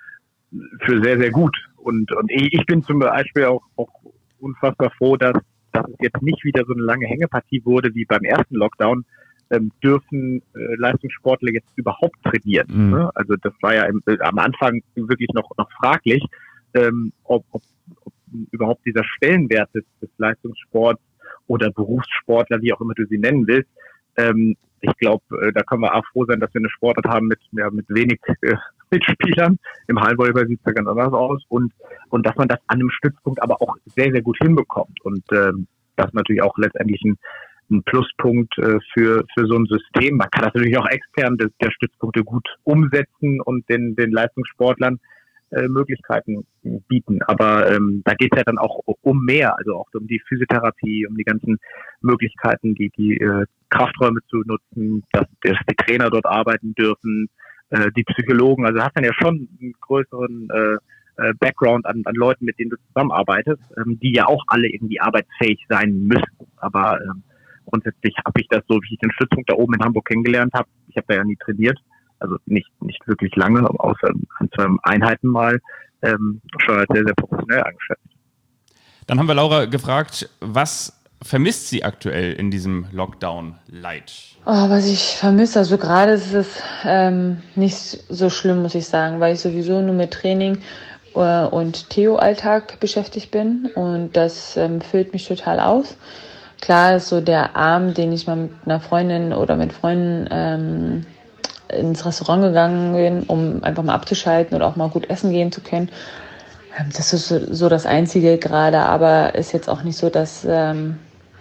für sehr, sehr gut. Und, und ich, ich bin zum Beispiel auch, auch unfassbar froh, dass, dass es jetzt nicht wieder so eine lange Hängepartie wurde wie beim ersten Lockdown. Ähm, dürfen äh, Leistungssportler jetzt überhaupt trainieren? Mhm. Ne? Also das war ja im, äh, am Anfang wirklich noch, noch fraglich, ähm, ob, ob, ob überhaupt dieser Stellenwert des, des Leistungssports oder Berufssportler, wie auch immer du sie nennen willst, ähm, ich glaube, äh, da können wir auch froh sein, dass wir eine Sportart haben mit, ja, mit wenig äh, Mitspielern. Im Hallenvolleyball sieht es ja ganz anders aus und, und dass man das an einem Stützpunkt aber auch sehr, sehr gut hinbekommt und ähm, das ist natürlich auch letztendlich ein ein Pluspunkt äh, für für so ein System. Man kann das natürlich auch extern der, der Stützpunkte gut umsetzen und den den Leistungssportlern äh, Möglichkeiten bieten. Aber ähm, da geht es ja dann auch um mehr, also auch um die Physiotherapie, um die ganzen Möglichkeiten, die die äh, Krafträume zu nutzen, dass, dass die Trainer dort arbeiten dürfen, äh, die Psychologen. Also hast dann ja schon einen größeren äh, Background an, an Leuten, mit denen du zusammenarbeitest, ähm, die ja auch alle irgendwie arbeitsfähig sein müssen. Aber ähm, grundsätzlich habe ich das so, wie ich den Stützpunkt da oben in Hamburg kennengelernt habe. Ich habe da ja nie trainiert, also nicht nicht wirklich lange, außer an zwei Einheiten mal, ähm, schon als sehr, sehr professionell eingeschätzt. Dann haben wir Laura gefragt, was vermisst sie aktuell in diesem Lockdown-Light? Oh, was ich vermisse, also gerade ist es ähm, nicht so schlimm, muss ich sagen, weil ich sowieso nur mit Training äh, und Theo-Alltag beschäftigt bin und das ähm, füllt mich total aus. Klar ist so der Abend, den ich mal mit einer Freundin oder mit Freunden ähm, ins Restaurant gegangen bin, um einfach mal abzuschalten oder auch mal gut essen gehen zu können. Ähm, das ist so, so das Einzige gerade, aber ist jetzt auch nicht so, dass, ähm,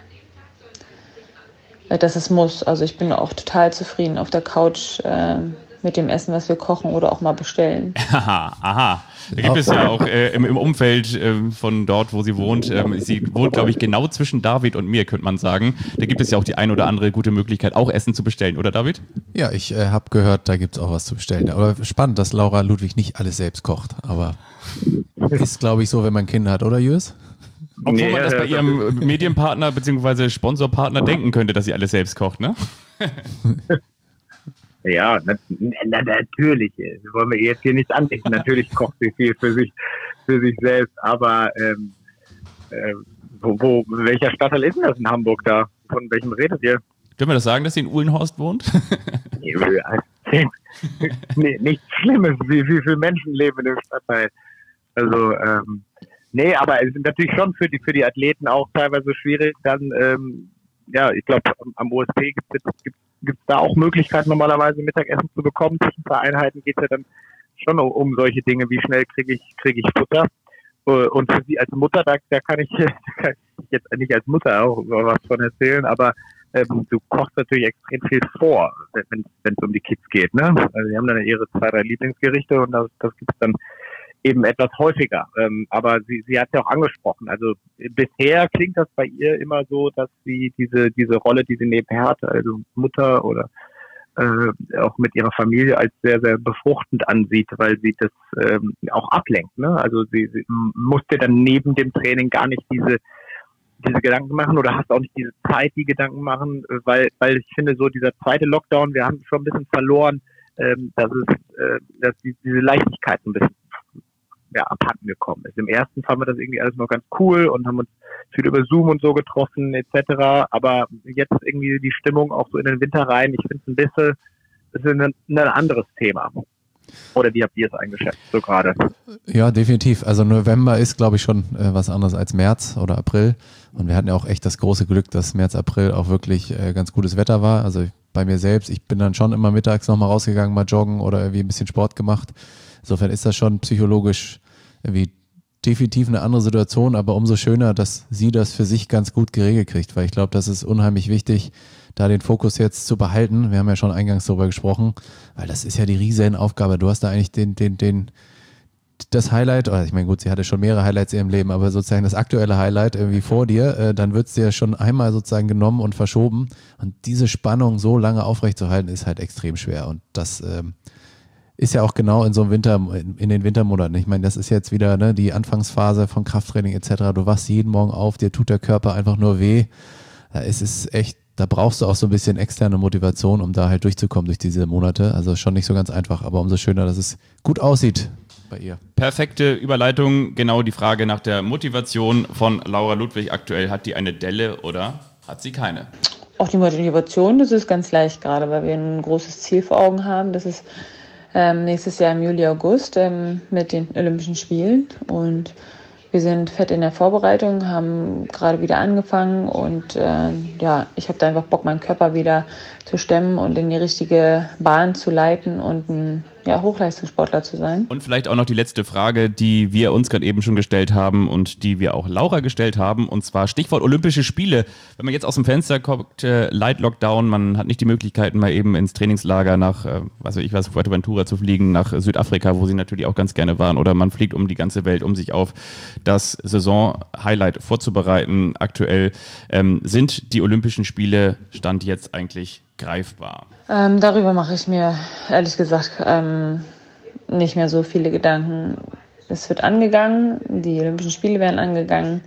dass es muss. Also ich bin auch total zufrieden auf der Couch äh, mit dem Essen, was wir kochen oder auch mal bestellen. Aha, aha. Da gibt es ja auch äh, im, im Umfeld äh, von dort, wo sie wohnt, ähm, sie wohnt, glaube ich, genau zwischen David und mir, könnte man sagen. Da gibt es ja auch die ein oder andere gute Möglichkeit, auch Essen zu bestellen, oder David? Ja, ich äh, habe gehört, da gibt es auch was zu bestellen. Aber spannend, dass Laura Ludwig nicht alles selbst kocht. Aber ist, glaube ich, so, wenn man Kinder hat, oder Jürs? Obwohl nee, man das bei ihrem Medienpartner bzw. Sponsorpartner denken könnte, dass sie alles selbst kocht, ne? Ja, na, na, natürlich. Wir wollen wir jetzt hier nichts andenken. Natürlich kocht sie viel für sich, für sich selbst. Aber ähm, äh, wo, wo, welcher Stadtteil ist denn das in Hamburg da? Von welchem redet ihr? Dürfen wir das sagen, dass sie in Uhlenhorst wohnt? nee, nichts Schlimmes. Wie, wie viele Menschen leben in dem Stadtteil? Also, ähm, nee, aber es ist natürlich schon für die, für die Athleten auch teilweise schwierig. Dann, ähm, ja, ich glaube, am O S P gibt es gibt Gibt es da auch Möglichkeiten, normalerweise Mittagessen zu bekommen? Zwischen zwei Einheiten geht es ja dann schon um, um solche Dinge, wie schnell kriege ich kriege ich Futter. Und für Sie als Mutter, da, da kann ich, da kann ich jetzt nicht als Mutter auch was von erzählen, aber ähm, du kochst natürlich extrem viel vor, wenn es um die Kids geht. Ne? Also die haben dann ihre zwei, drei Lieblingsgerichte und das, das gibt es dann eben etwas häufiger. Ähm, aber sie, sie hat ja auch angesprochen. Also bisher klingt das bei ihr immer so, dass sie diese diese Rolle, die sie nebenher hatte, also Mutter oder äh, auch mit ihrer Familie als sehr, sehr befruchtend ansieht, weil sie das ähm, auch ablenkt. Ne? Also sie, sie musste dann neben dem Training gar nicht diese diese Gedanken machen oder hast auch nicht diese Zeit, die Gedanken machen, weil weil ich finde, so dieser zweite Lockdown, wir haben schon ein bisschen verloren, ähm, dass es äh, dass die, diese Leichtigkeit ein bisschen ja, abhanden gekommen ist. Im ersten fanden wir das irgendwie alles noch ganz cool und haben uns viel über Zoom und so getroffen et cetera. Aber jetzt ist irgendwie die Stimmung auch so in den Winter rein. Ich finde es ein bisschen, das ist ein, ein anderes Thema. Oder wie habt ihr es eingeschätzt, so gerade? Ja, definitiv. Also November ist, glaube ich, schon äh, was anderes als März oder April. Und wir hatten ja auch echt das große Glück, dass März, April auch wirklich äh, ganz gutes Wetter war. Also bei mir selbst, ich bin dann schon immer mittags nochmal rausgegangen, mal joggen oder irgendwie ein bisschen Sport gemacht. Insofern ist das schon psychologisch irgendwie definitiv eine andere Situation, aber umso schöner, dass sie das für sich ganz gut geregelt kriegt, weil ich glaube, das ist unheimlich wichtig, da den Fokus jetzt zu behalten. Wir haben ja schon eingangs darüber gesprochen, weil das ist ja die riesen Aufgabe. Du hast da eigentlich den, den, den, das Highlight, oder ich meine, gut, sie hatte schon mehrere Highlights in ihrem Leben, aber sozusagen das aktuelle Highlight irgendwie vor dir, äh, dann wird es dir schon einmal sozusagen genommen und verschoben. Und diese Spannung so lange aufrechtzuerhalten, ist halt extrem schwer. Und das ähm, ist ja auch genau in so einem Winter, in, in den Wintermonaten. Ich meine, das ist jetzt wieder ne, die Anfangsphase von Krafttraining et cetera. Du wachst jeden Morgen auf, dir tut der Körper einfach nur weh. Da ist es echt, da brauchst du auch so ein bisschen externe Motivation, um da halt durchzukommen durch diese Monate. Also schon nicht so ganz einfach, aber umso schöner, dass es gut aussieht bei ihr. Perfekte Überleitung, genau die Frage nach der Motivation von Laura Ludwig aktuell. Hat die eine Delle oder hat sie keine? Auch die Motivation, das ist ganz leicht gerade, weil wir ein großes Ziel vor Augen haben. Das ist ähm, nächstes Jahr im Juli, August ähm, mit den Olympischen Spielen. Und wir sind fett in der Vorbereitung, haben gerade wieder angefangen und äh, ja, ich habe da einfach Bock, meinen Körper wieder zu stemmen und in die richtige Bahn zu leiten und ein ja, Hochleistungssportler zu sein. Und vielleicht auch noch die letzte Frage, die wir uns gerade eben schon gestellt haben und die wir auch Laura gestellt haben, und zwar Stichwort Olympische Spiele. Wenn man jetzt aus dem Fenster guckt, äh, Light Lockdown, man hat nicht die Möglichkeiten, mal eben ins Trainingslager nach, äh, was weiß ich was, Fuerteventura zu fliegen, nach Südafrika, wo sie natürlich auch ganz gerne waren, oder man fliegt um die ganze Welt, um sich auf das Saison-Highlight vorzubereiten. Aktuell ähm, sind die Olympischen Spiele Stand jetzt eigentlich greifbar? Ähm, darüber mache ich mir ehrlich gesagt ähm, nicht mehr so viele Gedanken. Es wird angegangen, die Olympischen Spiele werden angegangen.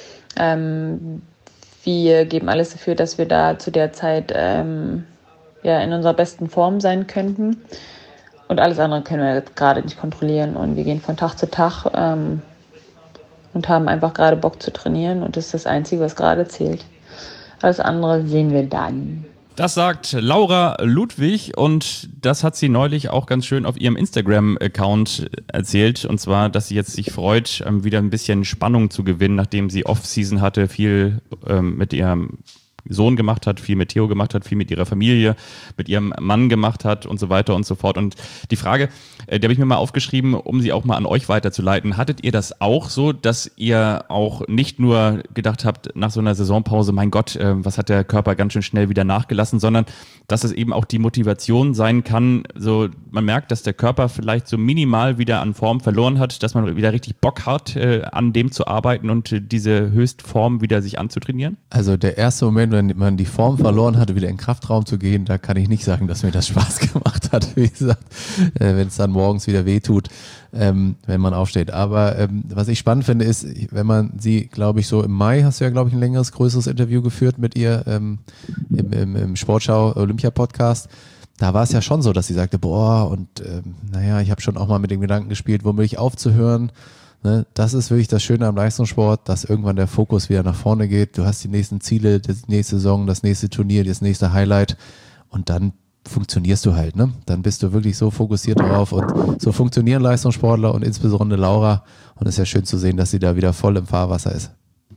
Ähm, wir geben alles dafür, dass wir da zu der Zeit ähm, ja, in unserer besten Form sein könnten. Und alles andere können wir gerade nicht kontrollieren. Und wir gehen von Tag zu Tag ähm, und haben einfach gerade Bock zu trainieren. Und das ist das Einzige, was gerade zählt. Alles andere sehen wir dann. Das sagt Laura Ludwig und das hat sie neulich auch ganz schön auf ihrem Instagram-Account erzählt, und zwar, dass sie jetzt sich freut, wieder ein bisschen Spannung zu gewinnen, nachdem sie Off-Season hatte, viel ähm, mit ihrem Sohn gemacht hat, viel mit Theo gemacht hat, viel mit ihrer Familie, mit ihrem Mann gemacht hat und so weiter und so fort. Und die Frage, äh, die habe ich mir mal aufgeschrieben, um sie auch mal an euch weiterzuleiten. Hattet ihr das auch so, dass ihr auch nicht nur gedacht habt, nach so einer Saisonpause, mein Gott, äh, was hat der Körper ganz schön schnell wieder nachgelassen, sondern dass es eben auch die Motivation sein kann, so man merkt, dass der Körper vielleicht so minimal wieder an Form verloren hat, dass man wieder richtig Bock hat, äh, an dem zu arbeiten und äh, diese Höchstform wieder sich anzutrainieren? Also der erste Moment, wenn man die Form verloren hatte, wieder in den Kraftraum zu gehen, da kann ich nicht sagen, dass mir das Spaß gemacht hat, wie gesagt, äh, wenn es dann morgens wieder wehtut, ähm, wenn man aufsteht. Aber ähm, was ich spannend finde, ist, wenn man sie, glaube ich, so im Mai, hast du ja, glaube ich, ein längeres, größeres Interview geführt mit ihr ähm, im, im, im Sportschau-Olympia-Podcast. Da war es ja schon so, dass sie sagte, boah, und ähm, naja, ich habe schon auch mal mit dem Gedanken gespielt, womöglich aufzuhören. Ne, das ist wirklich das Schöne am Leistungssport, dass irgendwann der Fokus wieder nach vorne geht. Du hast die nächsten Ziele, die nächste Saison, das nächste Turnier, das nächste Highlight und dann funktionierst du halt. Ne? Dann bist du wirklich so fokussiert darauf und so funktionieren Leistungssportler und insbesondere Laura. Und es ist ja schön zu sehen, dass sie da wieder voll im Fahrwasser ist.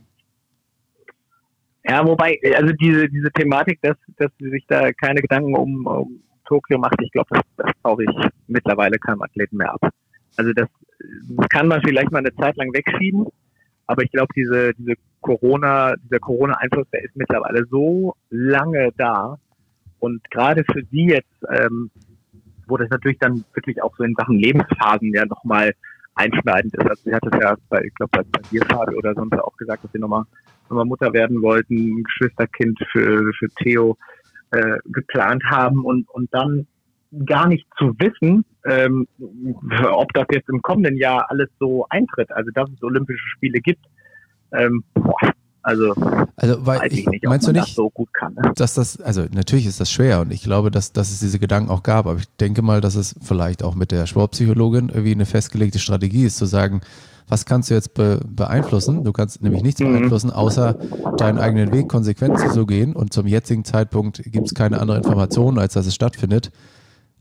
Ja, wobei, also diese diese Thematik, dass, dass sie sich da keine Gedanken um, um Tokio macht, ich glaube, das, das traue ich mittlerweile keinem Athleten mehr ab. Also das Das kann man vielleicht mal eine Zeit lang wegschieben, aber ich glaube, diese, diese Corona, dieser Corona-Einfluss, der ist mittlerweile so lange da. Und gerade für sie jetzt, ähm, wo das natürlich dann wirklich auch so in Sachen Lebensphasen ja nochmal einschneidend ist. Also sie hat es ja, bei, ich glaube, bei, bei dir, Fabi, oder sonst auch gesagt, dass sie nochmal nochmal Mutter werden wollten, ein Geschwisterkind für, für Theo äh, geplant haben und, und dann gar nicht zu wissen, ähm, ob das jetzt im kommenden Jahr alles so eintritt, also dass es Olympische Spiele gibt, ähm, boah, also, also weil weiß ich ich, nicht, ob meinst man du das nicht, so gut kann. Ne? Dass das, also natürlich ist das schwer und ich glaube, dass, dass es diese Gedanken auch gab, aber ich denke mal, dass es vielleicht auch mit der Sportpsychologin irgendwie eine festgelegte Strategie ist, zu sagen, was kannst du jetzt be- beeinflussen? Du kannst nämlich nichts beeinflussen, außer deinen eigenen Weg konsequent zu gehen und zum jetzigen Zeitpunkt gibt es keine andere Information, als dass es stattfindet.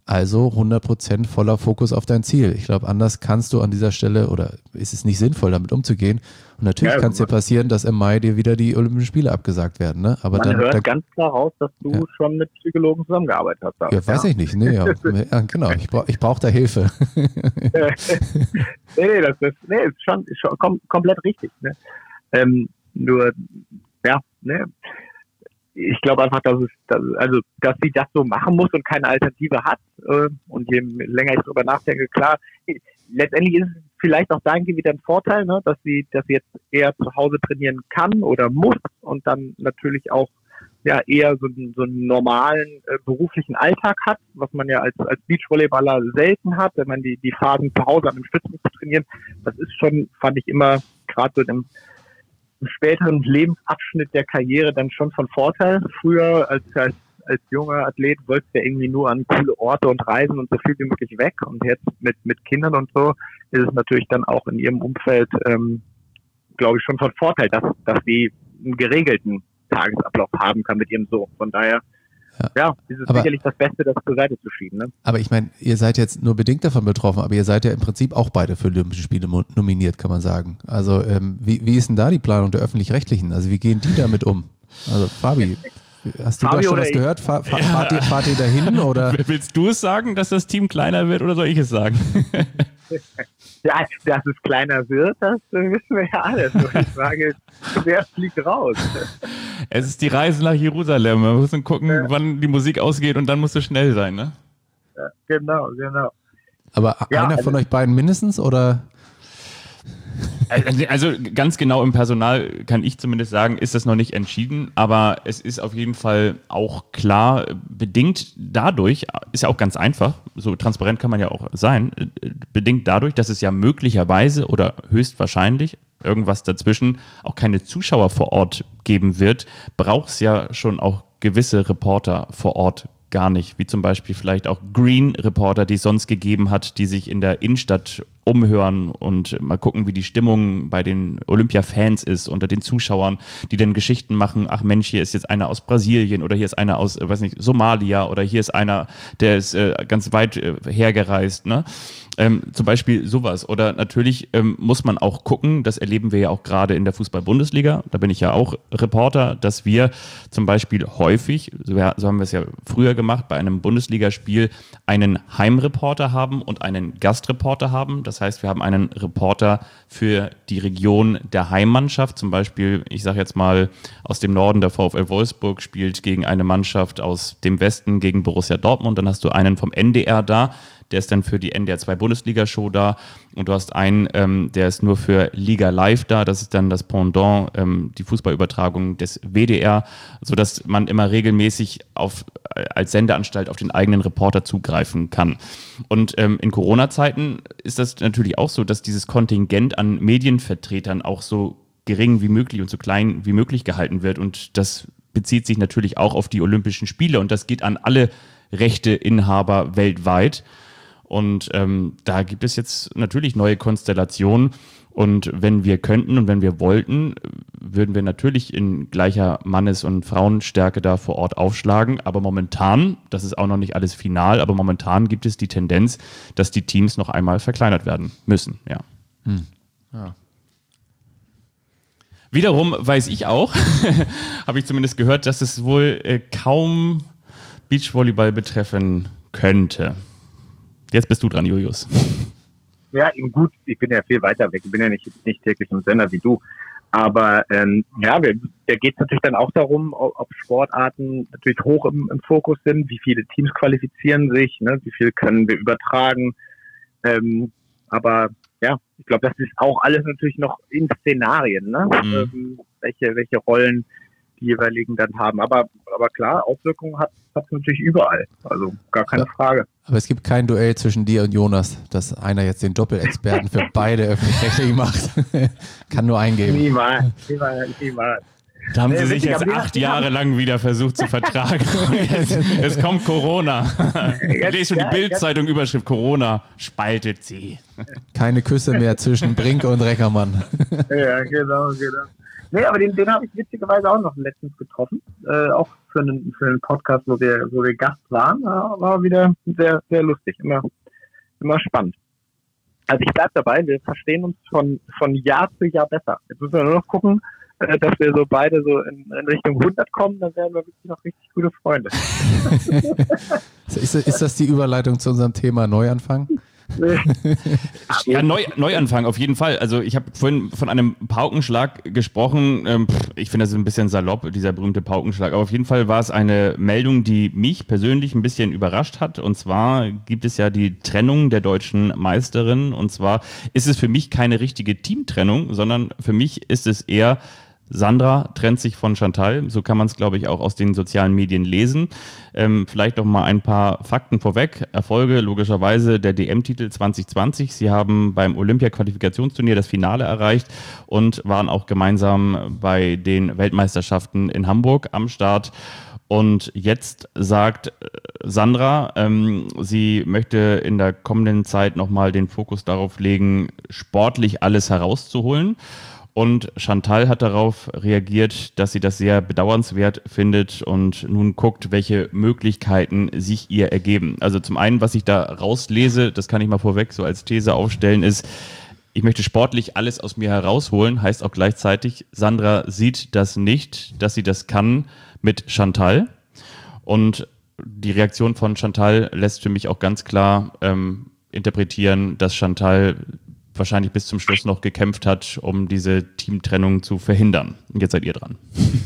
Also hundert Prozent voller Fokus auf dein Ziel. Ich glaube, anders kannst du an dieser Stelle oder ist es nicht sinnvoll, damit umzugehen. Und natürlich Ja, kann es dir passieren, dass im Mai dir wieder die Olympischen Spiele abgesagt werden. Ne? Aber Man dann, hört dann ganz klar raus, dass du Ja. schon mit Psychologen zusammengearbeitet hast. David, ja, weiß ich nicht. Nee, ja. ja, genau, ich brauche ich brauch da Hilfe. nee, nee, das ist, nee, ist schon, ist schon kom komplett richtig. Ne? Ähm, nur, ja, ne? Ich glaube einfach, dass es, dass, also, dass sie das so machen muss und keine Alternative hat. Äh, und je länger ich darüber nachdenke, klar, letztendlich ist es vielleicht auch dahingehend wieder ein Vorteil, ne, dass sie, dass sie jetzt eher zu Hause trainieren kann oder muss und dann natürlich auch ja eher so, so einen normalen äh, beruflichen Alltag hat, was man ja als als Beachvolleyballer selten hat, wenn man die die Phasen zu Hause an dem Stützen zu trainieren. Das ist schon, fand ich immer gerade so im, im späteren Lebensabschnitt der Karriere dann schon von Vorteil. Früher als als als junger Athlet wolltest du ja irgendwie nur an coole Orte und reisen und so viel wie möglich weg. Und jetzt mit mit Kindern und so ist es natürlich dann auch in ihrem Umfeld, ähm, glaube ich, schon von Vorteil, dass dass sie einen geregelten Tagesablauf haben kann mit ihrem Sohn. Von daher, ja, ja ist es aber, sicherlich das Beste, das zur Seite zu schieben. Ne? Aber ich meine, ihr seid jetzt nur bedingt davon betroffen, aber ihr seid ja im Prinzip auch beide für Olympische Spiele nominiert, kann man sagen. Also ähm, wie, wie ist denn da die Planung der Öffentlich-Rechtlichen? Also wie gehen die damit um? Also Fabi, hast du da schon was ich? gehört? Fahr, fahr, ja. fahrt, ihr, fahrt ihr dahin? Oder? Willst du es sagen, dass das Team kleiner wird oder soll ich es sagen? Ja, dass es kleiner wird, das wissen wir ja alle. So, die Frage ist, wer fliegt raus? Es ist die Reise nach Jerusalem. Wir müssen gucken, ja. wann die Musik ausgeht und dann musst du schnell sein, ne? Ja, genau, genau. Aber ja, einer von also, euch beiden mindestens, oder? Also ganz genau im Personal kann ich zumindest sagen, ist das noch nicht entschieden, aber es ist auf jeden Fall auch klar, bedingt dadurch, ist ja auch ganz einfach, so transparent kann man ja auch sein, bedingt dadurch, dass es ja möglicherweise oder höchstwahrscheinlich irgendwas dazwischen auch keine Zuschauer vor Ort geben wird, braucht es ja schon auch gewisse Reporter vor Ort gar nicht, wie zum Beispiel vielleicht auch Green-Reporter, die es sonst gegeben hat, die sich in der Innenstadt umhören und mal gucken, wie die Stimmung bei den Olympia-Fans ist, unter den Zuschauern, die dann Geschichten machen, ach Mensch, hier ist jetzt einer aus Brasilien oder hier ist einer aus, weiß nicht, Somalia oder hier ist einer, der ist äh, ganz weit äh, hergereist, ne? Ähm, zum Beispiel sowas. Oder natürlich ähm, muss man auch gucken, das erleben wir ja auch gerade in der Fußball-Bundesliga, da bin ich ja auch Reporter, dass wir zum Beispiel häufig, so, so haben wir es ja früher gemacht, bei einem Bundesligaspiel einen Heimreporter haben und einen Gastreporter haben. Das heißt, wir haben einen Reporter für die Region der Heimmannschaft, zum Beispiel, ich sage jetzt mal, aus dem Norden der VfL Wolfsburg spielt gegen eine Mannschaft aus dem Westen gegen Borussia Dortmund, dann hast du einen vom N D R da, der ist dann für die N D R zwei Bundesliga-Show da und du hast einen, ähm, der ist nur für Liga Live da, das ist dann das Pendant, ähm, die Fußballübertragung des W D R, sodass man immer regelmäßig auf, als Sendeanstalt auf den eigenen Reporter zugreifen kann. Und ähm, in Corona-Zeiten ist das natürlich auch so, dass dieses Kontingent an Medienvertretern auch so gering wie möglich und so klein wie möglich gehalten wird und das bezieht sich natürlich auch auf die Olympischen Spiele und das geht an alle Rechteinhaber weltweit. Und ähm, da gibt es jetzt natürlich neue Konstellationen. Und wenn wir könnten und wenn wir wollten, würden wir natürlich in gleicher Mannes- und Frauenstärke da vor Ort aufschlagen. Aber momentan, das ist auch noch nicht alles final, aber momentan gibt es die Tendenz, dass die Teams noch einmal verkleinert werden müssen. Ja. Hm. Ja. Wiederum weiß ich auch, habe ich zumindest gehört, dass es wohl äh, kaum Beachvolleyball betreffen könnte. Jetzt bist du dran, Julius. Ja, gut, ich bin ja viel weiter weg. Ich bin ja nicht, nicht täglich im Sender wie du. Aber ähm, ja, wir, da geht es natürlich dann auch darum, ob Sportarten natürlich hoch im, im Fokus sind, wie viele Teams qualifizieren sich, ne, wie viel können wir übertragen. Ähm, aber ja, ich glaube, das ist auch alles natürlich noch in Szenarien, ne? Mhm. Ähm, welche, welche Rollen die jeweiligen dann haben. Aber, aber klar, Auswirkungen hat es natürlich überall. Also gar keine ja. Frage. Aber es gibt kein Duell zwischen dir und Jonas, dass einer jetzt den Doppelexperten für beide öffentlich-rechtlich macht. Kann nur eingeben. Niemals, niemals, niemals. Da haben sie sich jetzt acht Jahre lang wieder versucht zu vertragen. Es, es kommt Corona. Ich lese schon die Bild-Zeitung Überschrift, Corona spaltet sie. Keine Küsse mehr zwischen Brink und Reckermann. Ja, genau, genau. Nee, aber den, den habe ich witzigerweise auch noch letztens getroffen. Äh, auch für einen, für einen Podcast, wo wir, wo wir Gast waren. Ja, war wieder sehr, sehr lustig. Immer, immer spannend. Also ich bleib dabei, wir verstehen uns von, von Jahr zu Jahr besser. Jetzt müssen wir nur noch gucken, äh, dass wir so beide so in, in Richtung hundert kommen, dann werden wir wirklich noch richtig gute Freunde. ist, ist das die Überleitung zu unserem Thema Neuanfang? Ja, Neu, Neuanfang auf jeden Fall. Also ich habe vorhin von einem Paukenschlag gesprochen. Ähm, ich finde das ein bisschen salopp, dieser berühmte Paukenschlag. Aber auf jeden Fall war es eine Meldung, die mich persönlich ein bisschen überrascht hat. Und zwar gibt es ja die Trennung der deutschen Meisterin. Und zwar ist es für mich keine richtige Teamtrennung, sondern für mich ist es eher: Sandra trennt sich von Chantal, so kann man es, glaube ich, auch aus den sozialen Medien lesen. Ähm, vielleicht noch mal ein paar Fakten vorweg. Erfolge logischerweise der D M-Titel zwanzig zwanzig. Sie haben beim Olympia-Qualifikationsturnier das Finale erreicht und waren auch gemeinsam bei den Weltmeisterschaften in Hamburg am Start. Und jetzt sagt Sandra, ähm, sie möchte in der kommenden Zeit nochmal den Fokus darauf legen, sportlich alles herauszuholen. Und Chantal hat darauf reagiert, dass sie das sehr bedauernswert findet und nun guckt, welche Möglichkeiten sich ihr ergeben. Also zum einen, was ich da rauslese, das kann ich mal vorweg so als These aufstellen, ist: Ich möchte sportlich alles aus mir herausholen, heißt auch gleichzeitig, Sandra sieht das nicht, dass sie das kann mit Chantal. Und die Reaktion von Chantal lässt für mich auch ganz klar ähm, interpretieren, dass Chantal wahrscheinlich bis zum Schluss noch gekämpft hat, um diese Teamtrennung zu verhindern. Und jetzt seid ihr dran.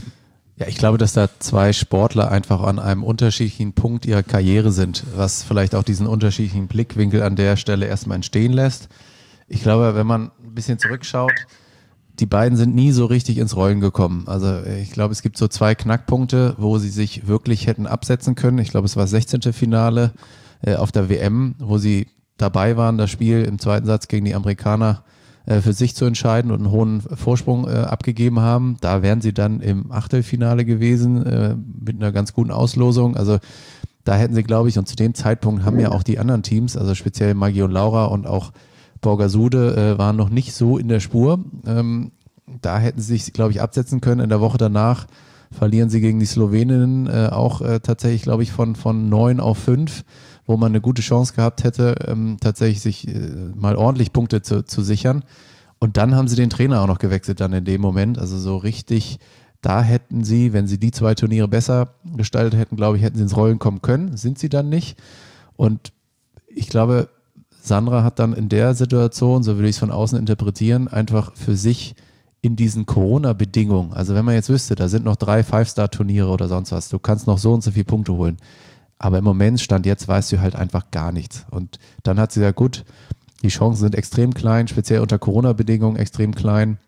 Ja, ich glaube, dass da zwei Sportler einfach an einem unterschiedlichen Punkt ihrer Karriere sind, was vielleicht auch diesen unterschiedlichen Blickwinkel an der Stelle erstmal entstehen lässt. Ich glaube, wenn man ein bisschen zurückschaut, die beiden sind nie so richtig ins Rollen gekommen. Also ich glaube, es gibt so zwei Knackpunkte, wo sie sich wirklich hätten absetzen können. Ich glaube, es war das sechzehnte Finale äh, auf der W M, wo sie dabei waren, das Spiel im zweiten Satz gegen die Amerikaner äh, für sich zu entscheiden und einen hohen Vorsprung äh, abgegeben haben. Da wären sie dann im Achtelfinale gewesen äh, mit einer ganz guten Auslosung. Also da hätten sie, glaube ich, und zu dem Zeitpunkt haben ja auch die anderen Teams, also speziell Maggie und Laura und auch Borgasude, äh, waren noch nicht so in der Spur. Ähm, da hätten sie sich, glaube ich, absetzen können. In der Woche danach verlieren sie gegen die Sloweninnen äh, auch äh, tatsächlich, glaube ich, von, von neun auf fünf, wo man eine gute Chance gehabt hätte, ähm, tatsächlich sich äh, mal ordentlich Punkte zu, zu sichern. Und dann haben sie den Trainer auch noch gewechselt dann in dem Moment. Also so richtig, da hätten sie, wenn sie die zwei Turniere besser gestaltet hätten, glaube ich, hätten sie ins Rollen kommen können. Sind sie dann nicht. Und ich glaube, Sandra hat dann in der Situation, so würde ich es von außen interpretieren, einfach für sich in diesen Corona-Bedingungen, also wenn man jetzt wüsste, da sind noch drei Five-Star-Turniere oder sonst was, du kannst noch so und so viele Punkte holen. Aber im Moment, Stand jetzt, weißt du halt einfach gar nichts. Und dann hat sie gesagt, gut, die Chancen sind extrem klein, speziell unter Corona-Bedingungen extrem klein.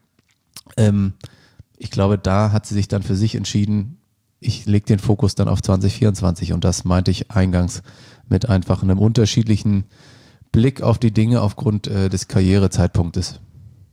Ähm, ich glaube, da hat sie sich dann für sich entschieden, ich lege den Fokus dann auf zwanzig vierundzwanzig. Und das meinte ich eingangs mit einfach einem unterschiedlichen Blick auf die Dinge aufgrund äh, des Karrierezeitpunktes.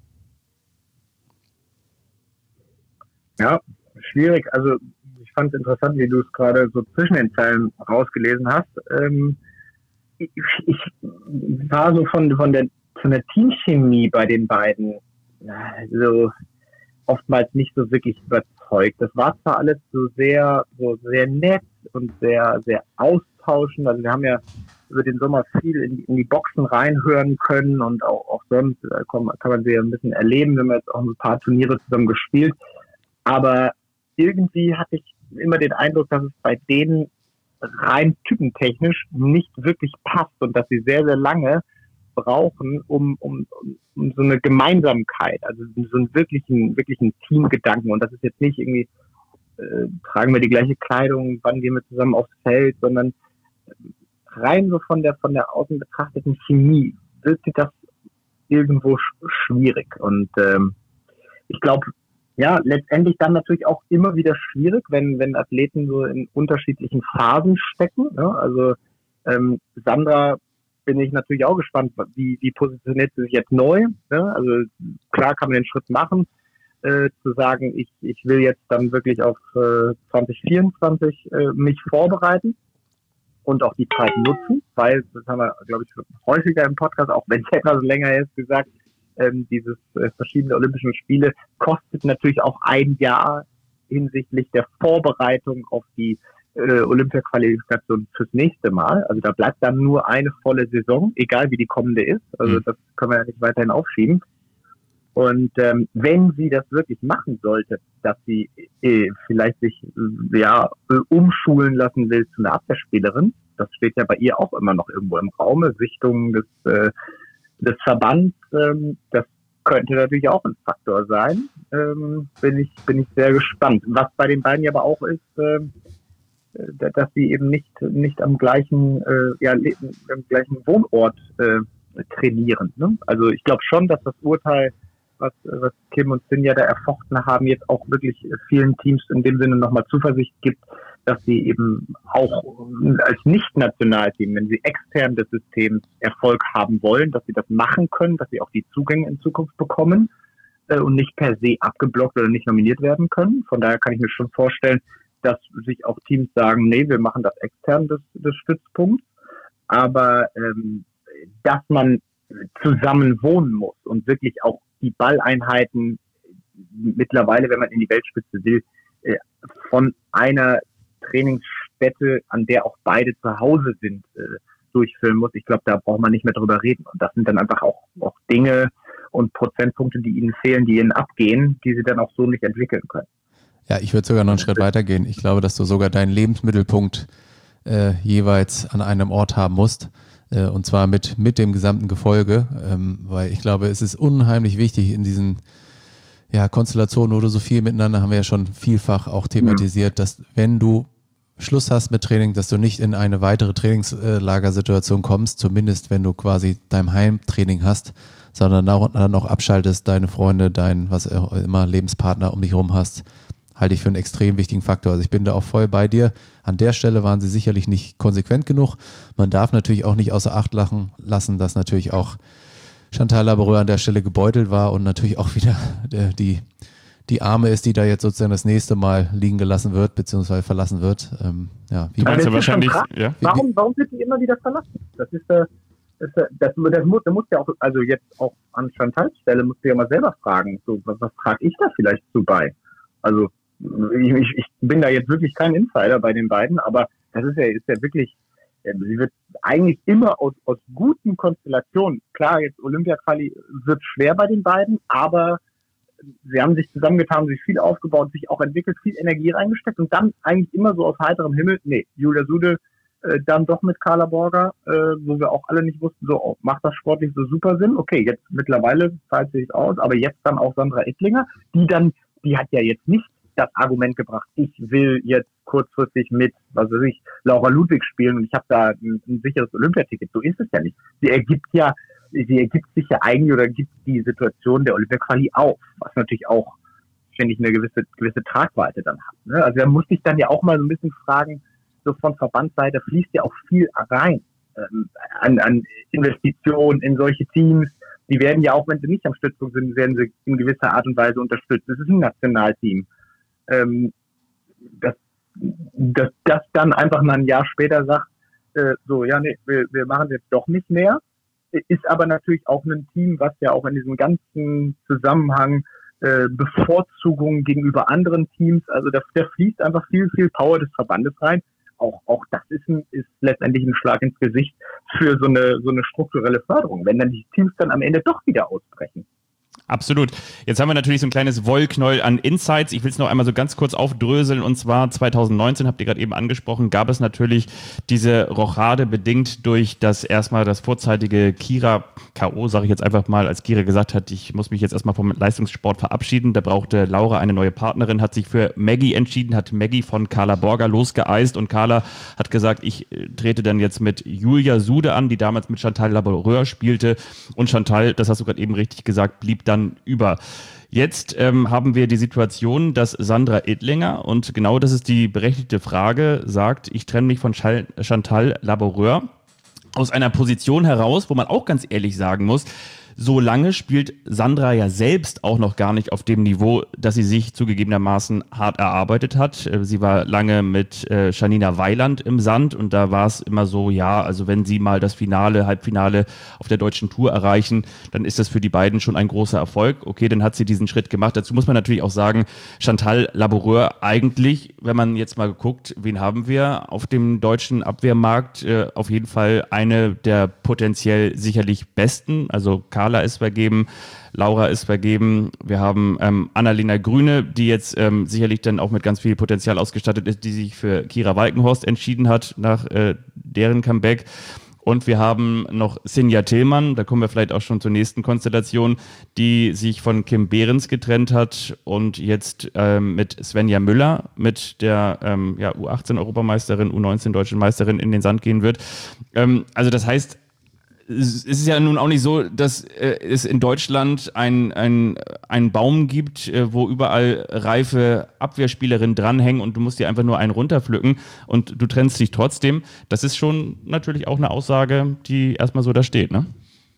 Ja, schwierig. Also ich fand es interessant, wie du es gerade so zwischen den Zeilen rausgelesen hast. Ähm, ich, ich war so von, von, der, von der Teamchemie bei den beiden so oftmals nicht so wirklich überzeugt. Das war zwar alles so sehr, so sehr nett und sehr, sehr austauschend. Also wir haben ja über den Sommer viel in die, in die Boxen reinhören können und auch, auch sonst äh, kann, kann man sie ja ein bisschen erleben, wenn man jetzt auch ein paar Turniere zusammen gespielt. Aber irgendwie hatte ich immer den Eindruck, dass es bei denen rein typentechnisch nicht wirklich passt und dass sie sehr, sehr lange brauchen, um, um, um so eine Gemeinsamkeit, also so einen wirklichen, wirklichen Teamgedanken. Und das ist jetzt nicht irgendwie, äh, tragen wir die gleiche Kleidung, wann gehen wir zusammen aufs Feld, sondern rein so von der, von der außen betrachteten Chemie wird sich das irgendwo sch- schwierig. Und ähm, ich glaube, ja, letztendlich dann natürlich auch immer wieder schwierig, wenn, wenn Athleten so in unterschiedlichen Phasen stecken. Ja, also ähm, Sandra bin ich natürlich auch gespannt, wie, wie positioniert sie sich jetzt neu. Ja, also klar kann man den Schritt machen, äh, zu sagen, ich, ich will jetzt dann wirklich auf äh, zwanzig vierundzwanzig äh, mich vorbereiten und auch die Zeit nutzen, weil, das haben wir, glaube ich, häufiger im Podcast, auch wenn es etwas länger ist, gesagt, ähm, dieses äh, verschiedene Olympischen Spiele, kostet natürlich auch ein Jahr hinsichtlich der Vorbereitung auf die äh, Olympia-Qualifikation fürs nächste Mal. Also da bleibt dann nur eine volle Saison, egal wie die kommende ist. Also mhm. das können wir ja nicht weiterhin aufschieben. Und ähm, wenn sie das wirklich machen sollte, dass sie äh, vielleicht sich äh, ja umschulen lassen will zu einer Abwehrspielerin, das steht ja bei ihr auch immer noch irgendwo im Raum, Richtung des, äh, des Verbands, ähm, das könnte natürlich auch ein Faktor sein. Ähm, bin ich bin ich sehr gespannt. Was bei den beiden aber auch ist, äh, dass sie eben nicht nicht am gleichen äh, ja am gleichen Wohnort äh, trainieren. Ne? Also ich glaube schon, dass das Urteil, was, was Kim und Sinja da erfochten haben, jetzt auch wirklich vielen Teams in dem Sinne nochmal Zuversicht gibt, dass sie eben auch als Nicht-Nationalteam, wenn sie extern des Systems Erfolg haben wollen, dass sie das machen können, dass sie auch die Zugänge in Zukunft bekommen äh, und nicht per se abgeblockt oder nicht nominiert werden können. Von daher kann ich mir schon vorstellen, dass sich auch Teams sagen, nee, wir machen das extern des, des Stützpunkts. Aber ähm, dass man zusammen wohnen muss und wirklich auch die Balleinheiten mittlerweile, wenn man in die Weltspitze will, äh, von einer Trainingsstätte, an der auch beide zu Hause sind, äh, durchführen muss. Ich glaube, da braucht man nicht mehr drüber reden. Und das sind dann einfach auch, auch Dinge und Prozentpunkte, die ihnen fehlen, die ihnen abgehen, die sie dann auch so nicht entwickeln können. Ja, ich würde sogar noch einen Schritt weiter gehen. Ich glaube, dass du sogar deinen Lebensmittelpunkt äh, jeweils an einem Ort haben musst. Äh, und zwar mit, mit dem gesamten Gefolge. Ähm, weil ich glaube, es ist unheimlich wichtig in diesen ja, Konstellationen, wo du so viel miteinander, haben wir ja schon vielfach auch thematisiert, mhm. dass wenn du Schluss hast mit Training, dass du nicht in eine weitere Trainingslagersituation kommst, zumindest wenn du quasi dein Heimtraining hast, sondern auch, dann auch abschaltest, deine Freunde, dein, was auch immer, Lebenspartner um dich herum hast, halte ich für einen extrem wichtigen Faktor. Also ich bin da auch voll bei dir. An der Stelle waren sie sicherlich nicht konsequent genug. Man darf natürlich auch nicht außer Acht lachen, lassen, dass natürlich auch Chantal Laboureur an der Stelle gebeutelt war und natürlich auch wieder der, die, die Arme ist, die da jetzt sozusagen das nächste Mal liegen gelassen wird, beziehungsweise verlassen wird. Ähm, ja, wie meinst du wahrscheinlich? Ja? Warum, warum wird die immer wieder verlassen? Das ist äh, das, das, das, das muss, das muss ja auch, also jetzt auch an Chantals Stelle, musst du ja mal selber fragen, so, was, was trage ich da vielleicht zu bei? Also ich, ich, ich bin da jetzt wirklich kein Insider bei den beiden, aber das ist ja, ist ja wirklich, sie wird eigentlich immer aus, aus guten Konstellationen, klar, jetzt Olympia-Quali wird schwer bei den beiden, aber sie haben sich zusammengetan, sich viel aufgebaut, sich auch entwickelt, viel Energie reingesteckt und dann eigentlich immer so aus heiterem Himmel, nee, Julia Sude äh, dann doch mit Carla Borger, äh, wo wir auch alle nicht wussten, so oh, macht das sportlich so super Sinn, okay, jetzt mittlerweile zahlt sich aus, aber jetzt dann auch Sandra Ettlinger, die dann, die hat ja jetzt nicht das Argument gebracht, ich will jetzt kurzfristig mit, was weiß ich, Laura Ludwig spielen und ich habe da ein, ein sicheres Olympiaticket. So ist es ja nicht. Sie ergibt ja, sie ergibt sich ja eigentlich oder gibt die Situation der Olympia-Quali auf, was natürlich auch, finde ich, eine gewisse gewisse Tragweite dann hat. Ne? Also da musste ich dann ja auch mal so ein bisschen fragen, so von Verbandsseite fließt ja auch viel rein ähm, an, an Investitionen in solche Teams. Die werden ja auch, wenn sie nicht am Stützpunkt sind, werden sie in gewisser Art und Weise unterstützt. Das ist ein Nationalteam. Ähm, dass, dass das dann einfach mal ein Jahr später sagt, äh, so, ja, nee, wir, wir machen jetzt doch nicht mehr, ist aber natürlich auch ein Team, was ja auch in diesem ganzen Zusammenhang äh, Bevorzugung gegenüber anderen Teams, also da, da fließt einfach viel, viel Power des Verbandes rein. Auch, auch das ist, ein, ist letztendlich ein Schlag ins Gesicht für so eine, so eine strukturelle Förderung, wenn dann die Teams dann am Ende doch wieder ausbrechen. Absolut. Jetzt haben wir natürlich so ein kleines Wollknäuel an Insights. Ich will es noch einmal so ganz kurz aufdröseln. Und zwar zwanzig neunzehn, habt ihr gerade eben angesprochen, gab es natürlich diese Rochade bedingt durch das erstmal das vorzeitige Kira-K O, sage ich jetzt einfach mal, als Kira gesagt hat, ich muss mich jetzt erstmal vom Leistungssport verabschieden. Da brauchte Laura eine neue Partnerin, hat sich für Maggie entschieden, hat Maggie von Carla Borger losgeeist und Carla hat gesagt, ich trete dann jetzt mit Julia Sude an, die damals mit Chantal Laboureur spielte. Und Chantal, das hast du gerade eben richtig gesagt, blieb dann über. Jetzt ähm, haben wir die Situation, dass Sandra Ettlinger, und genau das ist die berechtigte Frage, sagt, ich trenne mich von Chantal Laboureur aus einer Position heraus, wo man auch ganz ehrlich sagen muss, so lange spielt Sandra ja selbst auch noch gar nicht auf dem Niveau, das sie sich zugegebenermaßen hart erarbeitet hat. Sie war lange mit äh, Janina Weiland im Sand und da war es immer so, ja, also wenn sie mal das Finale, Halbfinale auf der deutschen Tour erreichen, dann ist das für die beiden schon ein großer Erfolg. Okay, dann hat sie diesen Schritt gemacht. Dazu muss man natürlich auch sagen, Chantal Laboureur eigentlich, wenn man jetzt mal guckt, wen haben wir auf dem deutschen Abwehrmarkt, äh, auf jeden Fall eine der potenziell sicherlich besten. Also Carla ist vergeben, Laura ist vergeben. Wir haben ähm, Annalena Grüne, die jetzt ähm, sicherlich dann auch mit ganz viel Potenzial ausgestattet ist, die sich für Kira Walkenhorst entschieden hat nach äh, deren Comeback. Und wir haben noch Sinja Tillmann, da kommen wir vielleicht auch schon zur nächsten Konstellation, die sich von Kim Behrens getrennt hat und jetzt ähm, mit Svenja Müller, mit der ähm, ja, U achtzehn Europameisterin, U neunzehn Deutschen Meisterin in den Sand gehen wird. Ähm, also das heißt, es ist ja nun auch nicht so, dass äh, es in Deutschland ein, ein, einen Baum gibt, äh, wo überall reife Abwehrspielerinnen dranhängen und du musst dir einfach nur einen runterpflücken und du trennst dich trotzdem. Das ist schon natürlich auch eine Aussage, die erstmal so da steht, ne?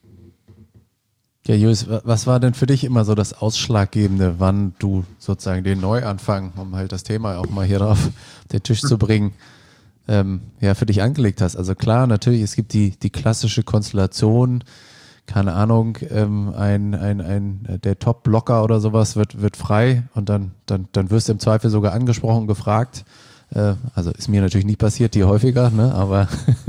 Ja, Julius, was war denn für dich immer so das Ausschlaggebende, wann du sozusagen den Neuanfang, um halt das Thema auch mal hier drauf auf den Tisch zu bringen, Ähm, ja, für dich angelegt hast? Also klar, natürlich, es gibt die, die klassische Konstellation, keine Ahnung, ähm, ein, ein, ein, der Top-Blocker oder sowas wird, wird frei und dann, dann, dann wirst du im Zweifel sogar angesprochen und gefragt. Äh, also ist mir natürlich nicht passiert, die häufiger, ne? Aber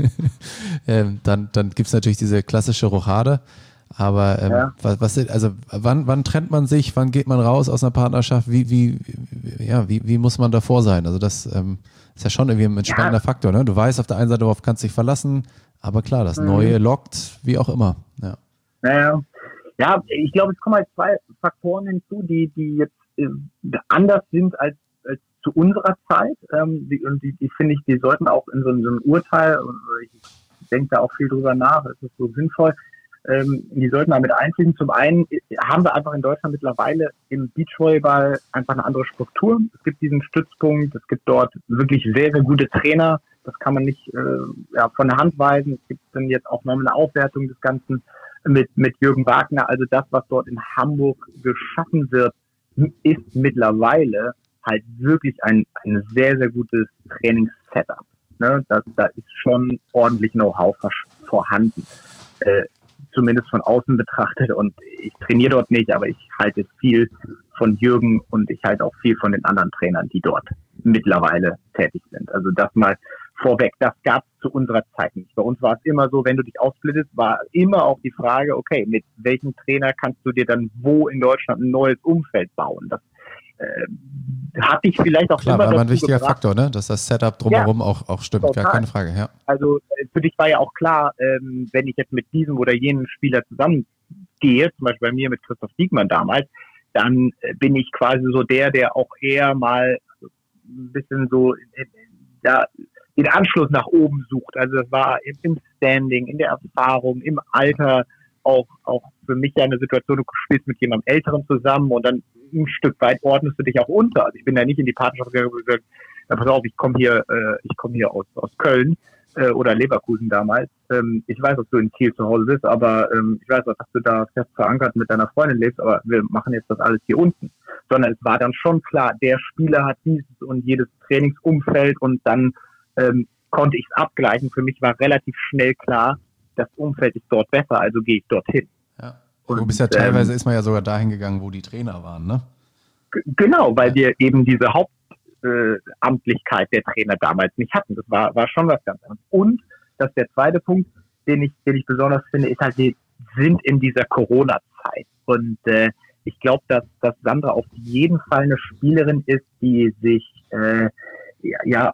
ähm, dann, dann gibt es natürlich diese klassische Rochade. Aber ähm, Ja. was, was also wann, wann trennt man sich, wann geht man raus aus einer Partnerschaft, wie, wie, ja, wie, wie muss man davor sein? Also das ähm, ist ja schon irgendwie ein entspannender Ja. Faktor, ne? Du weißt auf der einen Seite, worauf kannst du dich verlassen, aber klar, das Mhm. Neue lockt, wie auch immer. Ja. Naja. Ja, ich glaube, es kommen halt zwei Faktoren hinzu, die, die jetzt äh, anders sind als, als zu unserer Zeit. Ähm, die, und die, die finde ich, die sollten auch in so, einem- so einem Urteil, und ich denke da auch viel drüber nach, es ist so sinnvoll, ähm, die sollten damit einfließen. Zum einen haben wir einfach in Deutschland mittlerweile im Beachvolleyball einfach eine andere Struktur. Es gibt diesen Stützpunkt, es gibt dort wirklich sehr, sehr gute Trainer. Das kann man nicht äh, ja, von der Hand weisen. Es gibt dann jetzt auch nochmal eine Aufwertung des Ganzen mit, mit Jürgen Wagner. Also das, was dort in Hamburg geschaffen wird, ist mittlerweile halt wirklich ein, ein sehr, sehr gutes Trainingssetup. Ne? Das, da ist schon ordentlich Know-how vorhanden. Äh, zumindest von außen betrachtet, und ich trainiere dort nicht, aber ich halte viel von Jürgen und ich halte auch viel von den anderen Trainern, die dort mittlerweile tätig sind. Also das mal vorweg, das gab es zu unserer Zeit nicht. Bei uns war es immer so, wenn du dich aufsplittest, war immer auch die Frage, okay, mit welchem Trainer kannst du dir dann wo in Deutschland ein neues Umfeld bauen? Das äh, hatte ich vielleicht auch Klar, immer war immer ein dazu wichtiger gebracht. Faktor, ne? Dass das Setup drumherum Ja, auch, auch stimmt, total. gar keine Frage, ja. Also äh, für dich war ja auch klar, ähm, wenn ich jetzt mit diesem oder jenem Spieler zusammengehe, zum Beispiel bei mir mit Christoph Diekmann damals, dann äh, bin ich quasi so der, der auch eher mal ein bisschen so äh, ja, den Anschluss nach oben sucht. Also das war im, im Standing, in der Erfahrung, im Alter auch, auch für mich ja eine Situation, du spielst mit jemandem Älteren zusammen und dann ein Stück weit ordnest du dich auch unter. Also ich bin da nicht in die Partnerschaft gegangen und gesagt, ja, pass auf, ich komme hier, äh, ich komme hier aus, aus Köln äh, oder Leverkusen damals. Ähm, ich weiß, dass du in Kiel zu Hause bist, aber ähm, ich weiß auch, dass du da fest verankert mit deiner Freundin lebst, aber wir machen jetzt das alles hier unten. Sondern es war dann schon klar, der Spieler hat dieses und jedes Trainingsumfeld und dann ähm, konnte ich es abgleichen. Für mich war relativ schnell klar, das Umfeld ist dort besser, also gehe ich dorthin. Ja. Und, du bist ja teilweise, ähm, ist man ja sogar dahin gegangen, wo die Trainer waren, ne? G- Genau, weil Ja. wir eben diese Hauptamtlichkeit der Trainer damals nicht hatten. Das war, war schon was ganz anderes. Und das ist der zweite Punkt, den ich, den ich besonders finde, ist halt, wir sind in dieser Corona-Zeit. Und äh, ich glaube, dass, dass Sandra auf jeden Fall eine Spielerin ist, die sich äh, ja, ja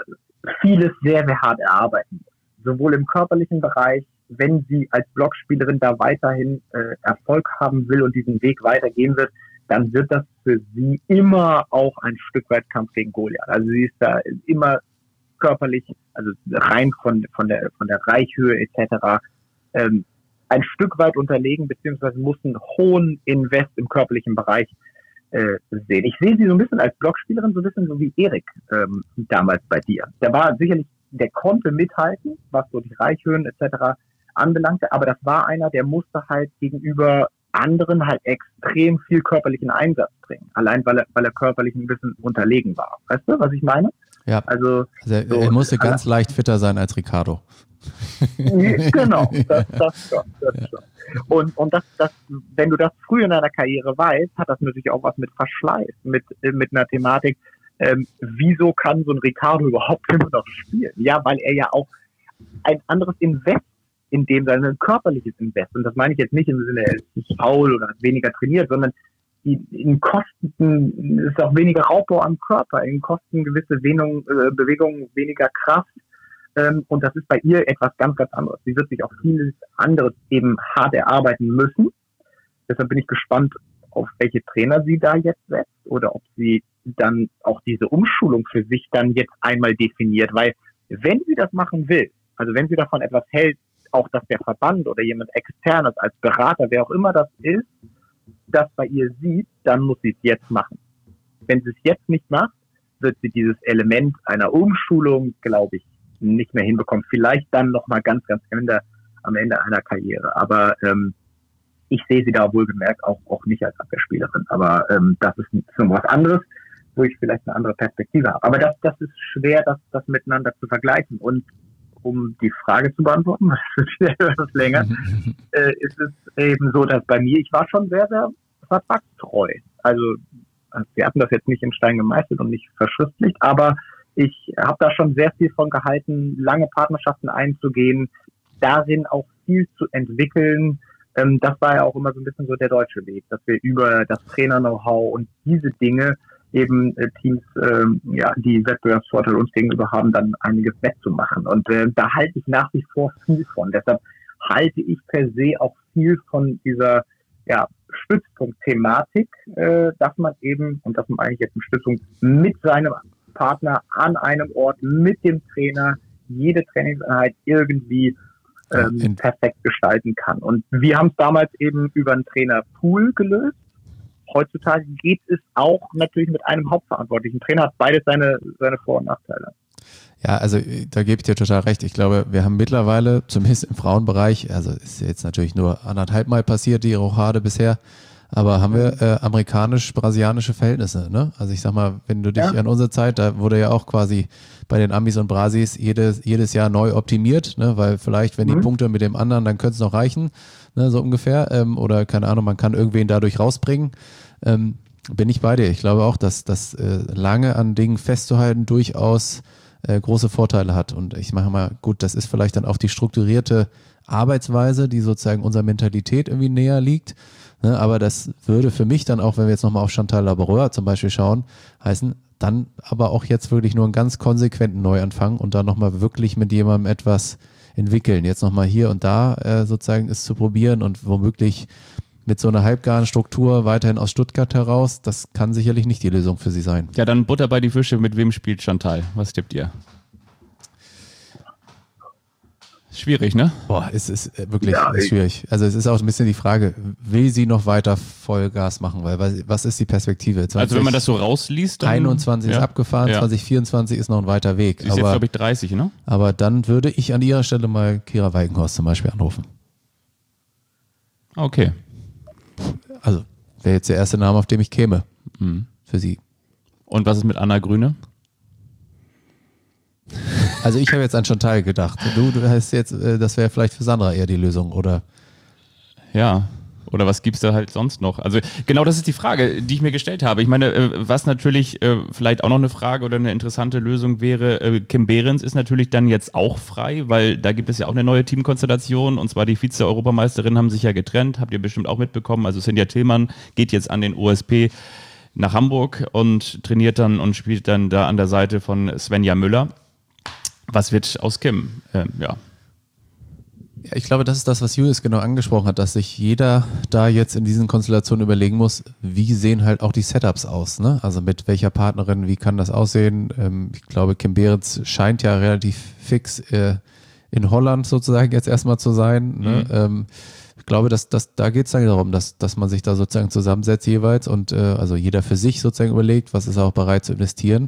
vieles sehr, sehr hart erarbeiten muss. Sowohl im körperlichen Bereich, wenn sie als Blockspielerin da weiterhin äh, Erfolg haben will und diesen Weg weitergehen wird, dann wird das für sie immer auch ein Stück weit Kampf gegen Goliath. Also sie ist da immer körperlich, also rein von, von der, von der Reichhöhe et cetera, ähm, ein Stück weit unterlegen, beziehungsweise muss einen hohen Invest im körperlichen Bereich äh, sehen. Ich sehe sie so ein bisschen als Blockspielerin, so ein bisschen so wie Erik ähm, damals bei dir. Der war sicherlich, der konnte mithalten, was so die Reichhöhen et cetera anbelangte. Aber das war einer, der musste halt gegenüber anderen halt extrem viel körperlichen Einsatz bringen. Allein, weil er, weil er körperlich ein bisschen unterlegen war. Weißt du, was ich meine? Ja, also, also er, so, er musste ganz leicht fitter sein als Ricardo. Genau, das, das schon. Das ja. schon. Und, und das, das, wenn du das früh in deiner Karriere weißt, hat das natürlich auch was mit Verschleiß, mit, mit einer Thematik, ähm, wieso kann so ein Ricardo überhaupt immer noch spielen? Ja, weil er ja auch ein anderes Invest in dem Sinne, ein körperliches Invest. Und das meine ich jetzt nicht im Sinne, er ist faul oder hat weniger trainiert, sondern in, in Kosten ist auch weniger Raubbau am Körper, in Kosten gewisse Bewegung, äh, Bewegungen, weniger Kraft. Ähm, und das ist bei ihr etwas ganz, ganz anderes. Sie wird sich auch vieles anderes eben hart erarbeiten müssen. Deshalb bin ich gespannt, auf welche Trainer sie da jetzt setzt oder ob sie dann auch diese Umschulung für sich dann jetzt einmal definiert. Weil wenn sie das machen will, also wenn sie davon etwas hält, auch dass der Verband oder jemand Externes als Berater, wer auch immer das ist, das bei ihr sieht, dann muss sie es jetzt machen. Wenn sie es jetzt nicht macht, wird sie dieses Element einer Umschulung, glaube ich, nicht mehr hinbekommen. Vielleicht dann nochmal ganz, ganz Ende, am Ende einer Karriere. Aber ähm, ich sehe sie da wohlgemerkt auch, auch nicht als Abwehrspielerin. Aber ähm, das ist noch was anderes, wo ich vielleicht eine andere Perspektive habe. Aber das, das ist schwer, das, das miteinander zu vergleichen. Und um die Frage zu beantworten, das wird wieder etwas länger, äh, ist es eben so, dass bei mir, ich war schon sehr, sehr vertragstreu. Also wir hatten das jetzt nicht in Stein gemeißelt und nicht verschriftlicht, aber ich habe da schon sehr viel von gehalten, lange Partnerschaften einzugehen, darin auch viel zu entwickeln. Ähm, das war ja auch immer so ein bisschen so der deutsche Weg, dass wir über das Trainer-Know-how und diese Dinge eben äh, Teams, äh, ja, die Wettbewerbsvorteile uns gegenüber haben, dann einiges wettzumachen. Und äh, da halte ich nach wie vor viel von. Deshalb halte ich per se auch viel von dieser ja, Stützpunkt-Thematik, äh, dass man eben, und das meine ich jetzt einen Stützpunkt mit seinem Partner an einem Ort, mit dem Trainer, jede Trainingseinheit irgendwie ähm, perfekt gestalten kann. Und wir haben es damals eben über einen Trainerpool gelöst. Heutzutage geht es auch natürlich mit einem hauptverantwortlichen Trainer, hat beides seine, seine Vor- und Nachteile. Ja, also da gebe ich dir total recht. Ich glaube, wir haben mittlerweile, zumindest im Frauenbereich, also ist jetzt natürlich nur anderthalb Mal passiert, die Rochade bisher, aber haben wir äh, amerikanisch-brasilianische Verhältnisse, ne? Also ich sag mal, wenn du dich ja. an unsere Zeit, da wurde ja auch quasi bei den Amis und Brasis jedes, jedes Jahr neu optimiert, ne? Weil vielleicht, wenn die mhm. Punkte mit dem anderen, dann könnte es noch reichen, ne? So ungefähr, ähm, oder keine Ahnung, man kann irgendwen dadurch rausbringen. Ähm, bin ich bei dir. Ich glaube auch, dass das äh, lange an Dingen festzuhalten durchaus äh, große Vorteile hat. Und ich mache mal, gut, das ist vielleicht dann auch die strukturierte Arbeitsweise, die sozusagen unserer Mentalität irgendwie näher liegt. Ne? Aber das würde für mich dann auch, wenn wir jetzt nochmal auf Chantal Labreur zum Beispiel schauen, heißen, dann aber auch jetzt wirklich nur einen ganz konsequenten Neuanfang und dann nochmal wirklich mit jemandem etwas entwickeln. Jetzt nochmal hier und da äh, sozusagen es zu probieren und womöglich mit so einer halbgaren Struktur weiterhin aus Stuttgart heraus, das kann sicherlich nicht die Lösung für sie sein. Ja, dann Butter bei die Fische. Mit wem spielt Chantal? Was tippt ihr? Schwierig, ne? Boah, es ist wirklich ja, schwierig. Also es ist auch ein bisschen die Frage, will sie noch weiter Vollgas machen? Weil was ist die Perspektive? zwanzig, also wenn man das so rausliest, dann einundzwanzig ja. ist abgefahren, ja. zwanzig vierundzwanzig ist noch ein weiter Weg. Sie ist jetzt, glaube ich, dreißig, ne? Aber dann würde ich an ihrer Stelle mal Kira Weikenhorst zum Beispiel anrufen. Okay. Also wäre jetzt der erste Name, auf dem ich käme mhm. für sie. Und was ist mit Anna Grüne? Also ich habe jetzt an Chantal gedacht. Du, du hast jetzt, das wäre vielleicht für Sandra eher die Lösung, oder? Ja. Oder was gibt's da halt sonst noch? Also genau das ist die Frage, die ich mir gestellt habe. Ich meine, was natürlich äh, vielleicht auch noch eine Frage oder eine interessante Lösung wäre, äh, Kim Behrens ist natürlich dann jetzt auch frei, weil da gibt es ja auch eine neue Teamkonstellation, und zwar die Vize-Europameisterinnen haben sich ja getrennt, habt ihr bestimmt auch mitbekommen. Also Cynthia Tillmann geht jetzt an den O S P nach Hamburg und trainiert dann und spielt dann da an der Seite von Svenja Müller. Was wird aus Kim? Ähm, ja. Ja, ich glaube, das ist das, was Julius genau angesprochen hat, dass sich jeder da jetzt in diesen Konstellationen überlegen muss, wie sehen halt auch die Setups aus, ne? Also mit welcher Partnerin, wie kann das aussehen? Ähm, ich glaube, Kim Behrens scheint ja relativ fix äh, in Holland sozusagen jetzt erstmal zu sein, ne? Mhm. Ähm, ich glaube, dass, dass da geht es dann darum, dass, dass man sich da sozusagen zusammensetzt jeweils und äh, also jeder für sich sozusagen überlegt, was ist er auch bereit zu investieren.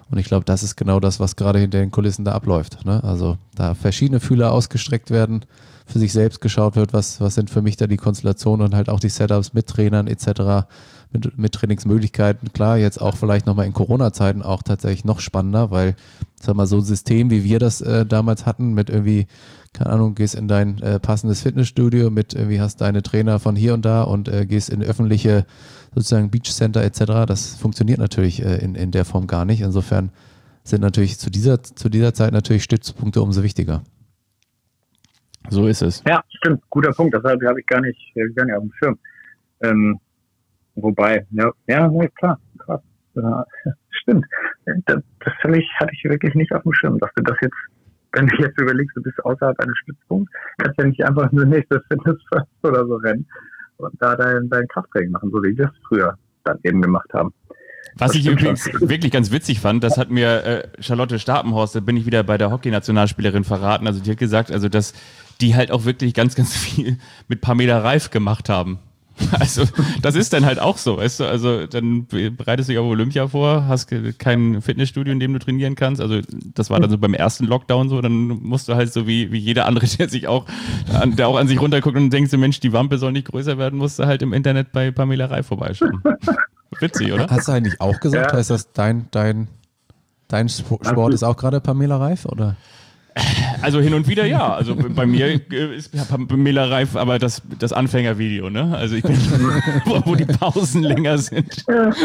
Und ich glaube, das ist genau das, was gerade hinter den Kulissen da abläuft. Ne? Also da verschiedene Fühler ausgestreckt werden, für sich selbst geschaut wird, was, was sind für mich da die Konstellationen und halt auch die Setups mit Trainern et cetera, mit, mit Trainingsmöglichkeiten. Klar, jetzt auch vielleicht nochmal in Corona-Zeiten auch tatsächlich noch spannender, weil, sag mal, so ein System, wie wir das äh, damals hatten, mit irgendwie, keine Ahnung, gehst in dein äh, passendes Fitnessstudio, mit irgendwie hast deine Trainer von hier und da und äh, gehst in öffentliche sozusagen Beach Center et cetera. Das funktioniert natürlich äh, in, in der Form gar nicht. Insofern sind natürlich zu dieser, zu dieser Zeit natürlich Stützpunkte umso wichtiger. So ist es. Ja, stimmt. Guter Punkt. Das habe ich gar nicht, hab ich gar nicht auf dem Schirm. Ähm, wobei, ja, ja, ja klar, krass. Ja, stimmt. Das, das hatte ich, hatte ich wirklich nicht auf dem Schirm, dass du das jetzt, wenn du jetzt überlegst, du bist außerhalb eines Stützpunkts, kannst ja nicht einfach nur nächstes Fitness First oder so rennen und da dein, dein Krafttraining machen, so wie wir es früher dann eben gemacht haben. Was Das ich stimmt übrigens schon. wirklich ganz witzig fand, das hat mir äh, Charlotte Stapenhorst, da bin ich wieder bei der Hockey-Nationalspielerin verraten, also die hat gesagt, also dass die halt auch wirklich ganz, ganz viel mit Pamela Reif gemacht haben. Also das ist dann halt auch so, weißt du, also dann bereitest du dich auf Olympia vor, hast kein Fitnessstudio, in dem du trainieren kannst, also das war dann so beim ersten Lockdown so, dann musst du halt so wie, wie jeder andere, der sich auch, an, der auch an sich runterguckt und denkt so, Mensch, die Wampe soll nicht größer werden, musst du halt im Internet bei Pamela Reif vorbeischauen. Witzig, oder? Hast du eigentlich auch gesagt, Ja. heißt das dein, dein, dein Sport ist auch gerade Pamela Reif, oder? Also hin und wieder ja. Also bei mir äh, ist Pamela Reif aber das, das Anfängervideo, ne? Also ich bin, wo, wo die Pausen länger sind.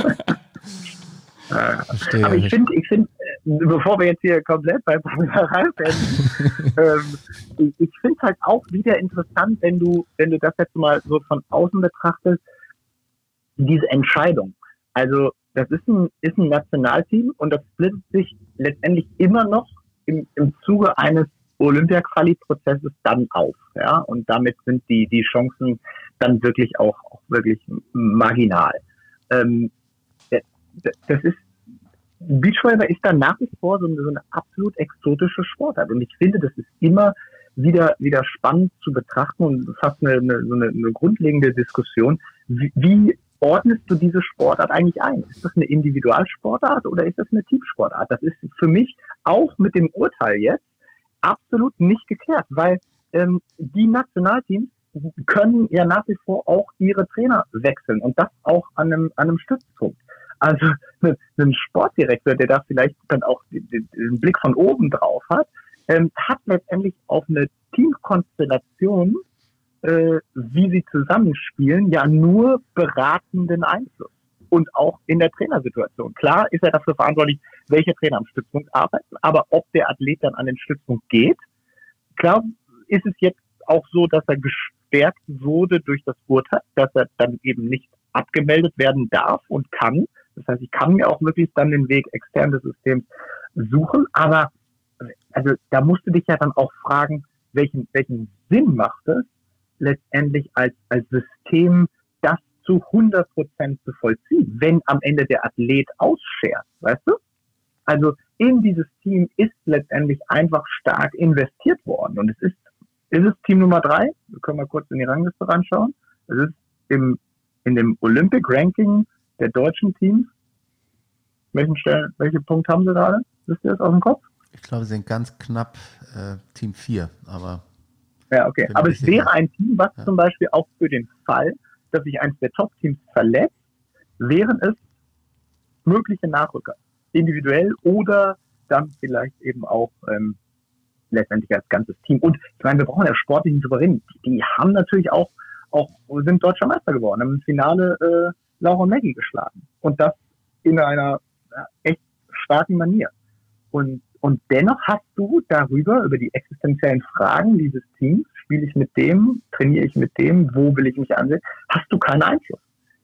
Verstehe. Aber ich finde, ich finde, bevor wir jetzt hier komplett bei Pamela Reif werden, ähm, ich, ich finde es halt auch wieder interessant, wenn du, wenn du das jetzt mal so von außen betrachtest, diese Entscheidung. Also das ist ein, ist ein Nationalteam und das splittet sich letztendlich immer noch im, im Zuge eines Olympia-Quali-Prozesses dann auf, ja, und damit sind die, die Chancen dann wirklich auch, auch wirklich marginal. Ähm, das ist, Beachvolleyball ist dann nach wie vor so eine, so eine absolut exotische Sportart und ich finde, das ist immer wieder, wieder spannend zu betrachten und fast eine, eine, so eine, eine grundlegende Diskussion. Wie, wie ordnest du diese Sportart eigentlich ein? Ist das eine Individualsportart oder ist das eine Teamsportart? Das ist für mich auch mit dem Urteil jetzt absolut nicht geklärt, weil ähm, die Nationalteams können ja nach wie vor auch ihre Trainer wechseln und das auch an einem, an einem Stützpunkt. Also ein Sportdirektor, der da vielleicht dann auch den, den Blick von oben drauf hat, ähm, hat letztendlich auf eine Teamkonstellation, äh, wie sie zusammenspielen, ja nur beratenden Einfluss. Und auch in der Trainersituation. Klar ist er dafür verantwortlich, welche Trainer am Stützpunkt arbeiten, aber ob der Athlet dann an den Stützpunkt geht, klar ist es jetzt auch so, dass er gestärkt wurde durch das Urteil, dass er dann eben nicht abgemeldet werden darf und kann. Das heißt, ich kann mir auch wirklich dann den Weg extern des Systems suchen, aber also da musst du dich ja dann auch fragen, welchen, welchen Sinn macht es letztendlich als, als System, das zu hundert Prozent zu vollziehen, wenn am Ende der Athlet ausschert, weißt du? Also in dieses Team ist letztendlich einfach stark investiert worden und es ist, ist es Team Nummer drei, wir können mal kurz in die Rangliste reinschauen, es ist im, in dem Olympic Ranking der deutschen Teams, welchen Stellen, welche Punkt haben sie gerade? Wisst ihr das aus dem Kopf? Ich glaube, sie sind ganz knapp äh, Team vier, aber... Ja, okay. Aber es wäre ein Team, was ja. zum Beispiel auch für den Fall, dass sich eines der Top-Teams verletzt, wären es mögliche Nachrücker. Individuell oder dann vielleicht eben auch ähm, letztendlich als ganzes Team. Und ich meine, wir brauchen ja sportlichen Souverän. Die, die haben natürlich auch, auch sind deutscher Meister geworden, haben im Finale äh, Laura und Maggie geschlagen. Und das in einer ja, echt starken Manier. Und Und dennoch hast du darüber, über die existenziellen Fragen dieses Teams, spiele ich mit dem, trainiere ich mit dem, wo will ich mich ansehen, hast du keinen Einfluss.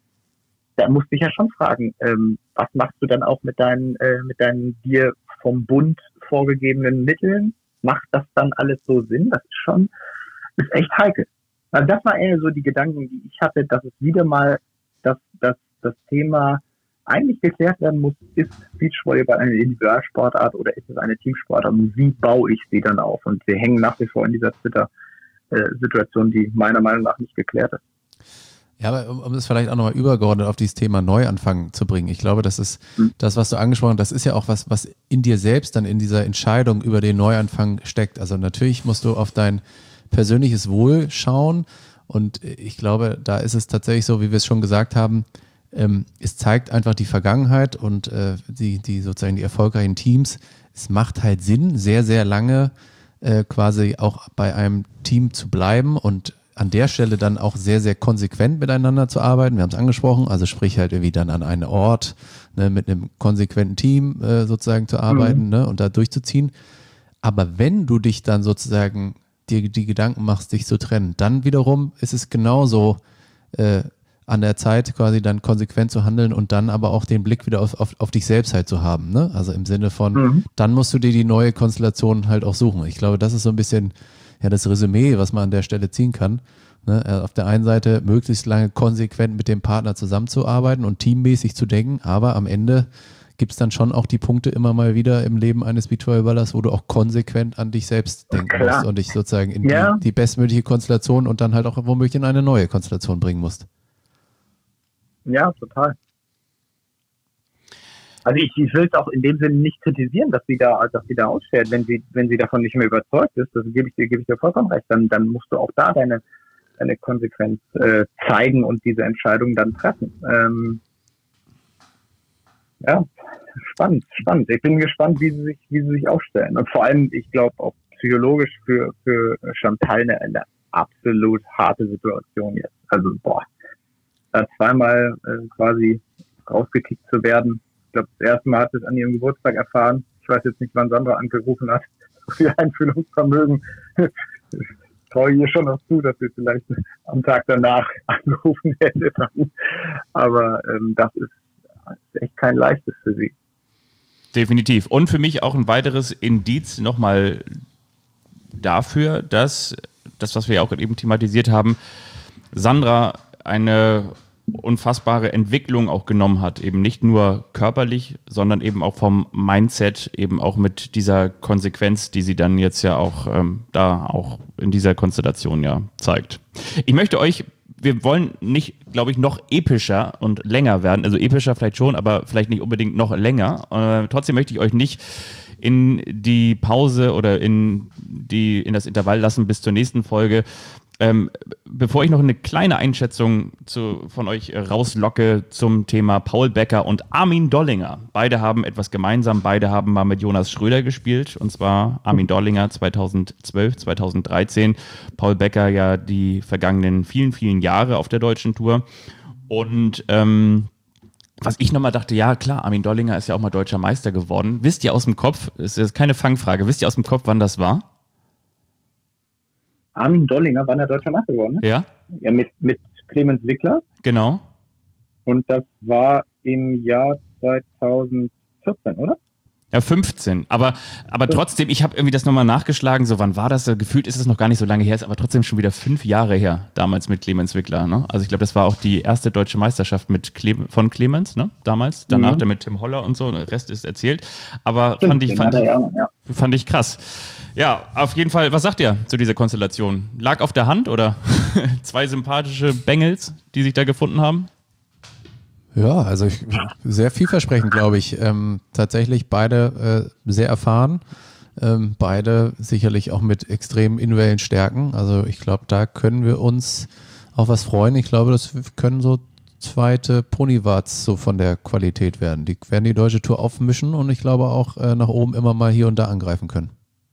Da musst du dich ja schon fragen, ähm, was machst du dann auch mit deinen, äh, mit deinen dir vom Bund vorgegebenen Mitteln? Macht das dann alles so Sinn? Das ist schon, ist echt heikel. Also das war eher so die Gedanken, die ich hatte, dass es wieder mal das, das, das Thema eigentlich geklärt werden muss, ist Beachvolleyball eine Individualsportart oder ist es eine Teamsportart und wie baue ich sie dann auf? Und wir hängen nach wie vor in dieser Twitter-Situation, die meiner Meinung nach nicht geklärt ist. Ja, aber um, um das vielleicht auch nochmal übergeordnet auf dieses Thema Neuanfang zu bringen. Ich glaube, das ist das, was du angesprochen hast, das ist ja auch was, was in dir selbst dann in dieser Entscheidung über den Neuanfang steckt. Also natürlich musst du auf dein persönliches Wohl schauen und ich glaube, da ist es tatsächlich so, wie wir es schon gesagt haben, ähm, es zeigt einfach die Vergangenheit und äh, die, die sozusagen die erfolgreichen Teams. Es macht halt Sinn, sehr, sehr lange äh, quasi auch bei einem Team zu bleiben und an der Stelle dann auch sehr, sehr konsequent miteinander zu arbeiten. Wir haben es angesprochen, also sprich halt irgendwie dann an einen Ort, ne, mit einem konsequenten Team äh, sozusagen zu arbeiten, mhm. ne, und da durchzuziehen. Aber wenn du dich dann sozusagen dir die Gedanken machst, dich zu trennen, dann wiederum ist es genauso äh, an der Zeit quasi dann konsequent zu handeln und dann aber auch den Blick wieder auf, auf, auf dich selbst halt zu haben. Ne? Also im Sinne von, mhm. dann musst du dir die neue Konstellation halt auch suchen. Ich glaube, das ist so ein bisschen ja das Resümee, was man an der Stelle ziehen kann. Ne? Auf der einen Seite möglichst lange konsequent mit dem Partner zusammenzuarbeiten und teammäßig zu denken, aber am Ende gibt es dann schon auch die Punkte immer mal wieder im Leben eines Beachvolleyballers, wo du auch konsequent an dich selbst denken Klar. musst und dich sozusagen in ja. die, die bestmögliche Konstellation und dann halt auch womöglich in eine neue Konstellation bringen musst. Ja, total. Also ich, ich will es auch in dem Sinne nicht kritisieren, dass sie da, dass sie da ausfährt, wenn sie, wenn sie davon nicht mehr überzeugt ist, das gebe ich dir, gebe ich dir vollkommen recht, dann, dann musst du auch da deine, deine Konsequenz äh, zeigen und diese Entscheidung dann treffen. Ähm, ja, spannend, spannend. Ich bin gespannt, wie sie sich, wie sie sich aufstellen. Und vor allem, ich glaube auch psychologisch für, für Chantal eine, eine absolut harte Situation jetzt. Also, boah, da zweimal äh, quasi rausgekickt zu werden. Ich glaube, das erste Mal hat sie es an ihrem Geburtstag erfahren. Ich weiß jetzt nicht, wann Sandra angerufen hat. So viel Einfühlungsvermögen. Ich traue ihr schon noch zu, dass sie vielleicht am Tag danach angerufen hätte. Aber ähm, das ist, ist echt kein leichtes für sie. Definitiv. Und für mich auch ein weiteres Indiz nochmal dafür, dass das, was wir ja auch eben thematisiert haben, Sandra eine unfassbare Entwicklung auch genommen hat, eben nicht nur körperlich, sondern eben auch vom Mindset, eben auch mit dieser Konsequenz, die sie dann jetzt ja auch ähm, da auch in dieser Konstellation ja zeigt. Ich möchte euch, wir wollen nicht, glaube ich, noch epischer und länger werden, also epischer vielleicht schon, aber vielleicht nicht unbedingt noch länger. Äh, trotzdem möchte ich euch nicht in die Pause oder in die in das Intervall lassen bis zur nächsten Folge. Ähm, bevor ich noch eine kleine Einschätzung zu, von euch rauslocke zum Thema Paul Becker und Armin Dollinger. Beide haben etwas gemeinsam, beide haben mal mit Jonas Schröder gespielt, und zwar Armin Dollinger zweitausendzwölf, zweitausenddreizehn, Paul Becker ja die vergangenen vielen, vielen Jahre auf der deutschen Tour. Und ähm, was ich nochmal dachte, ja klar, Armin Dollinger ist ja auch mal deutscher Meister geworden. Wisst ihr aus dem Kopf, das ist keine Fangfrage, wisst ihr aus dem Kopf, wann das war? Armin Dollinger war der deutscher Meister geworden, ne? Ja. Ja, mit, mit Clemens Wickler. Genau. Und das war im Jahr zweitausendvierzehn, oder? Ja, fünfzehn. Aber, aber trotzdem, ich habe irgendwie das nochmal nachgeschlagen, so wann war das? Gefühlt ist es noch gar nicht so lange her, ist aber trotzdem schon wieder fünf Jahre her, damals mit Clemens Wickler. Ne? Also ich glaube, das war auch die erste deutsche Meisterschaft mit Cle- von Clemens, ne? Damals. Danach mhm. dann mit Tim Holler und so, der Rest ist erzählt. Aber fand ich, fand, ich, fand ich krass. Ja, auf jeden Fall, was sagt ihr zu dieser Konstellation? Lag auf der Hand oder zwei sympathische Bengels, die sich da gefunden haben? Ja, also ich, sehr vielversprechend, glaube ich. Ähm, tatsächlich beide äh, sehr erfahren, ähm, beide sicherlich auch mit extremen individuellen Stärken. Also ich glaube, da können wir uns auf was freuen. Ich glaube, das können so zweite Ponywats so von der Qualität werden. Die werden die deutsche Tour aufmischen und ich glaube auch äh, nach oben immer mal hier und da angreifen können.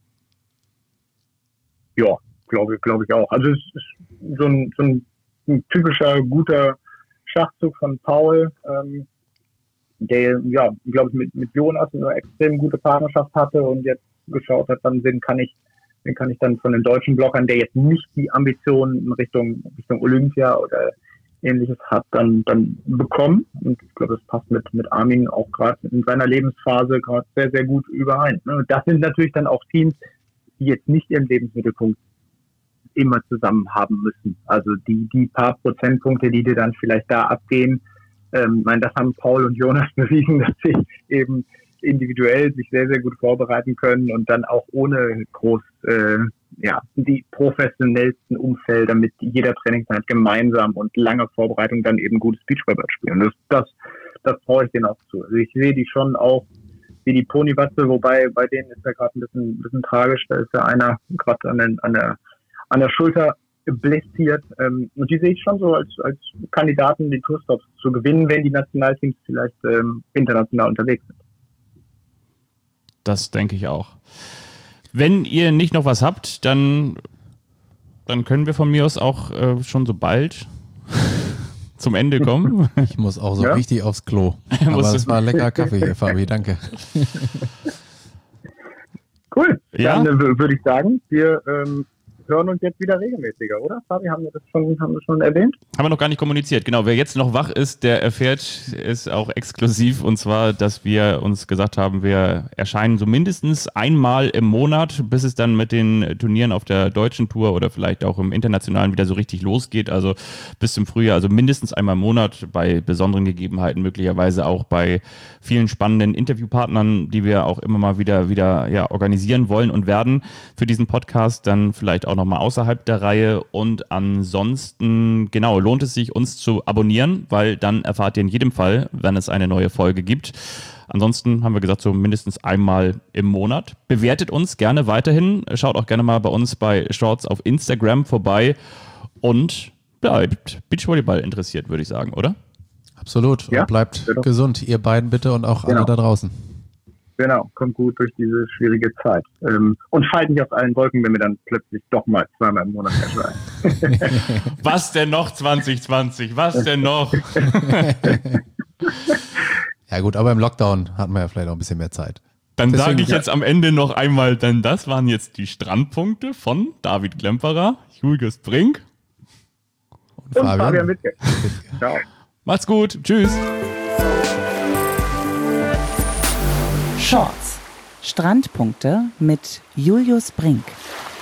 Ja, glaube glaube ich auch. Also es ist so ein, so ein, ein typischer, guter Schachzug von Paul, ähm, der, ja, glaube ich, mit, mit Jonas eine extrem gute Partnerschaft hatte und jetzt geschaut hat, dann wen kann ich, wen kann ich dann von den deutschen Blockern, der jetzt nicht die Ambitionen in Richtung, Richtung Olympia oder Ähnliches hat, dann, dann bekommen. Und ich glaube, das passt mit, mit Armin auch gerade in seiner Lebensphase gerade sehr, sehr gut überein. Und das sind natürlich dann auch Teams, die jetzt nicht ihren Lebensmittelpunkt immer zusammen haben müssen. Also die, die paar Prozentpunkte, die dir dann vielleicht da abgehen, ähm, ich meine, das haben Paul und Jonas bewiesen, dass sie eben individuell sich sehr, sehr gut vorbereiten können und dann auch ohne groß äh, ja, die professionellsten Umfelder mit jeder Trainingseinheit gemeinsam und lange Vorbereitung dann eben gutes Beachvolleyball spielen. Das, das, das traue ich denen auch zu. Also ich sehe die schon auch wie die Ponywatze, wobei bei denen ist ja gerade ein bisschen, ein bisschen tragisch. Da ist ja einer gerade an, den, an, der, an der Schulter blessiert. Ähm, und die sehe ich schon so als, als Kandidaten, die Tourstops zu gewinnen, wenn die Nationalteams vielleicht ähm, international unterwegs sind. Das denke ich auch. Wenn ihr nicht noch was habt, dann, dann können wir von mir aus auch äh, schon so bald zum Ende kommen. Ich muss auch so Ja? richtig aufs Klo. Aber das war lecker Kaffee hier, Fabi, danke. Cool. Ja? Dann äh, würde ich sagen, wir ähm, hören uns jetzt wieder regelmäßiger, oder? Fabi, haben wir das schon, haben wir schon erwähnt? Haben wir noch gar nicht kommuniziert. Genau, wer jetzt noch wach ist, der erfährt es auch exklusiv. Und zwar, dass wir uns gesagt haben, wir erscheinen so mindestens einmal im Monat, bis es dann mit den Turnieren auf der deutschen Tour oder vielleicht auch im internationalen wieder so richtig losgeht. Also bis zum Frühjahr, also mindestens einmal im Monat bei besonderen Gegebenheiten, möglicherweise auch bei vielen spannenden Interviewpartnern, die wir auch immer mal wieder, wieder ja, organisieren wollen und werden für diesen Podcast. Dann vielleicht auch nochmal außerhalb der Reihe. Und ansonsten, genau, lohnt es sich, uns zu abonnieren, weil dann erfahrt ihr in jedem Fall, wenn es eine neue Folge gibt. Ansonsten haben wir gesagt, so mindestens einmal im Monat. Bewertet uns gerne weiterhin. Schaut auch gerne mal bei uns bei Shorts auf Instagram vorbei und bleibt Beachvolleyball interessiert, würde ich sagen, oder? Absolut. Ja, und bleibt genau. gesund, ihr beiden bitte und auch Genau. alle da draußen. Genau, kommt gut durch diese schwierige Zeit. Ähm, und fallt nicht auf allen Wolken, wenn wir dann plötzlich doch mal zweimal im Monat erscheinen. Was denn noch zwanzig zwanzig? Was denn noch? Ja gut, aber im Lockdown hatten wir ja vielleicht auch ein bisschen mehr Zeit. Dann Deswegen, sage ich ja. jetzt am Ende noch einmal, denn das waren jetzt die Strandpunkte von David Klemperer, Julius Brink. Und Und Fabian Wittke. Ciao. Macht's gut. Tschüss. Shorts. Strandpunkte mit Julius Brink.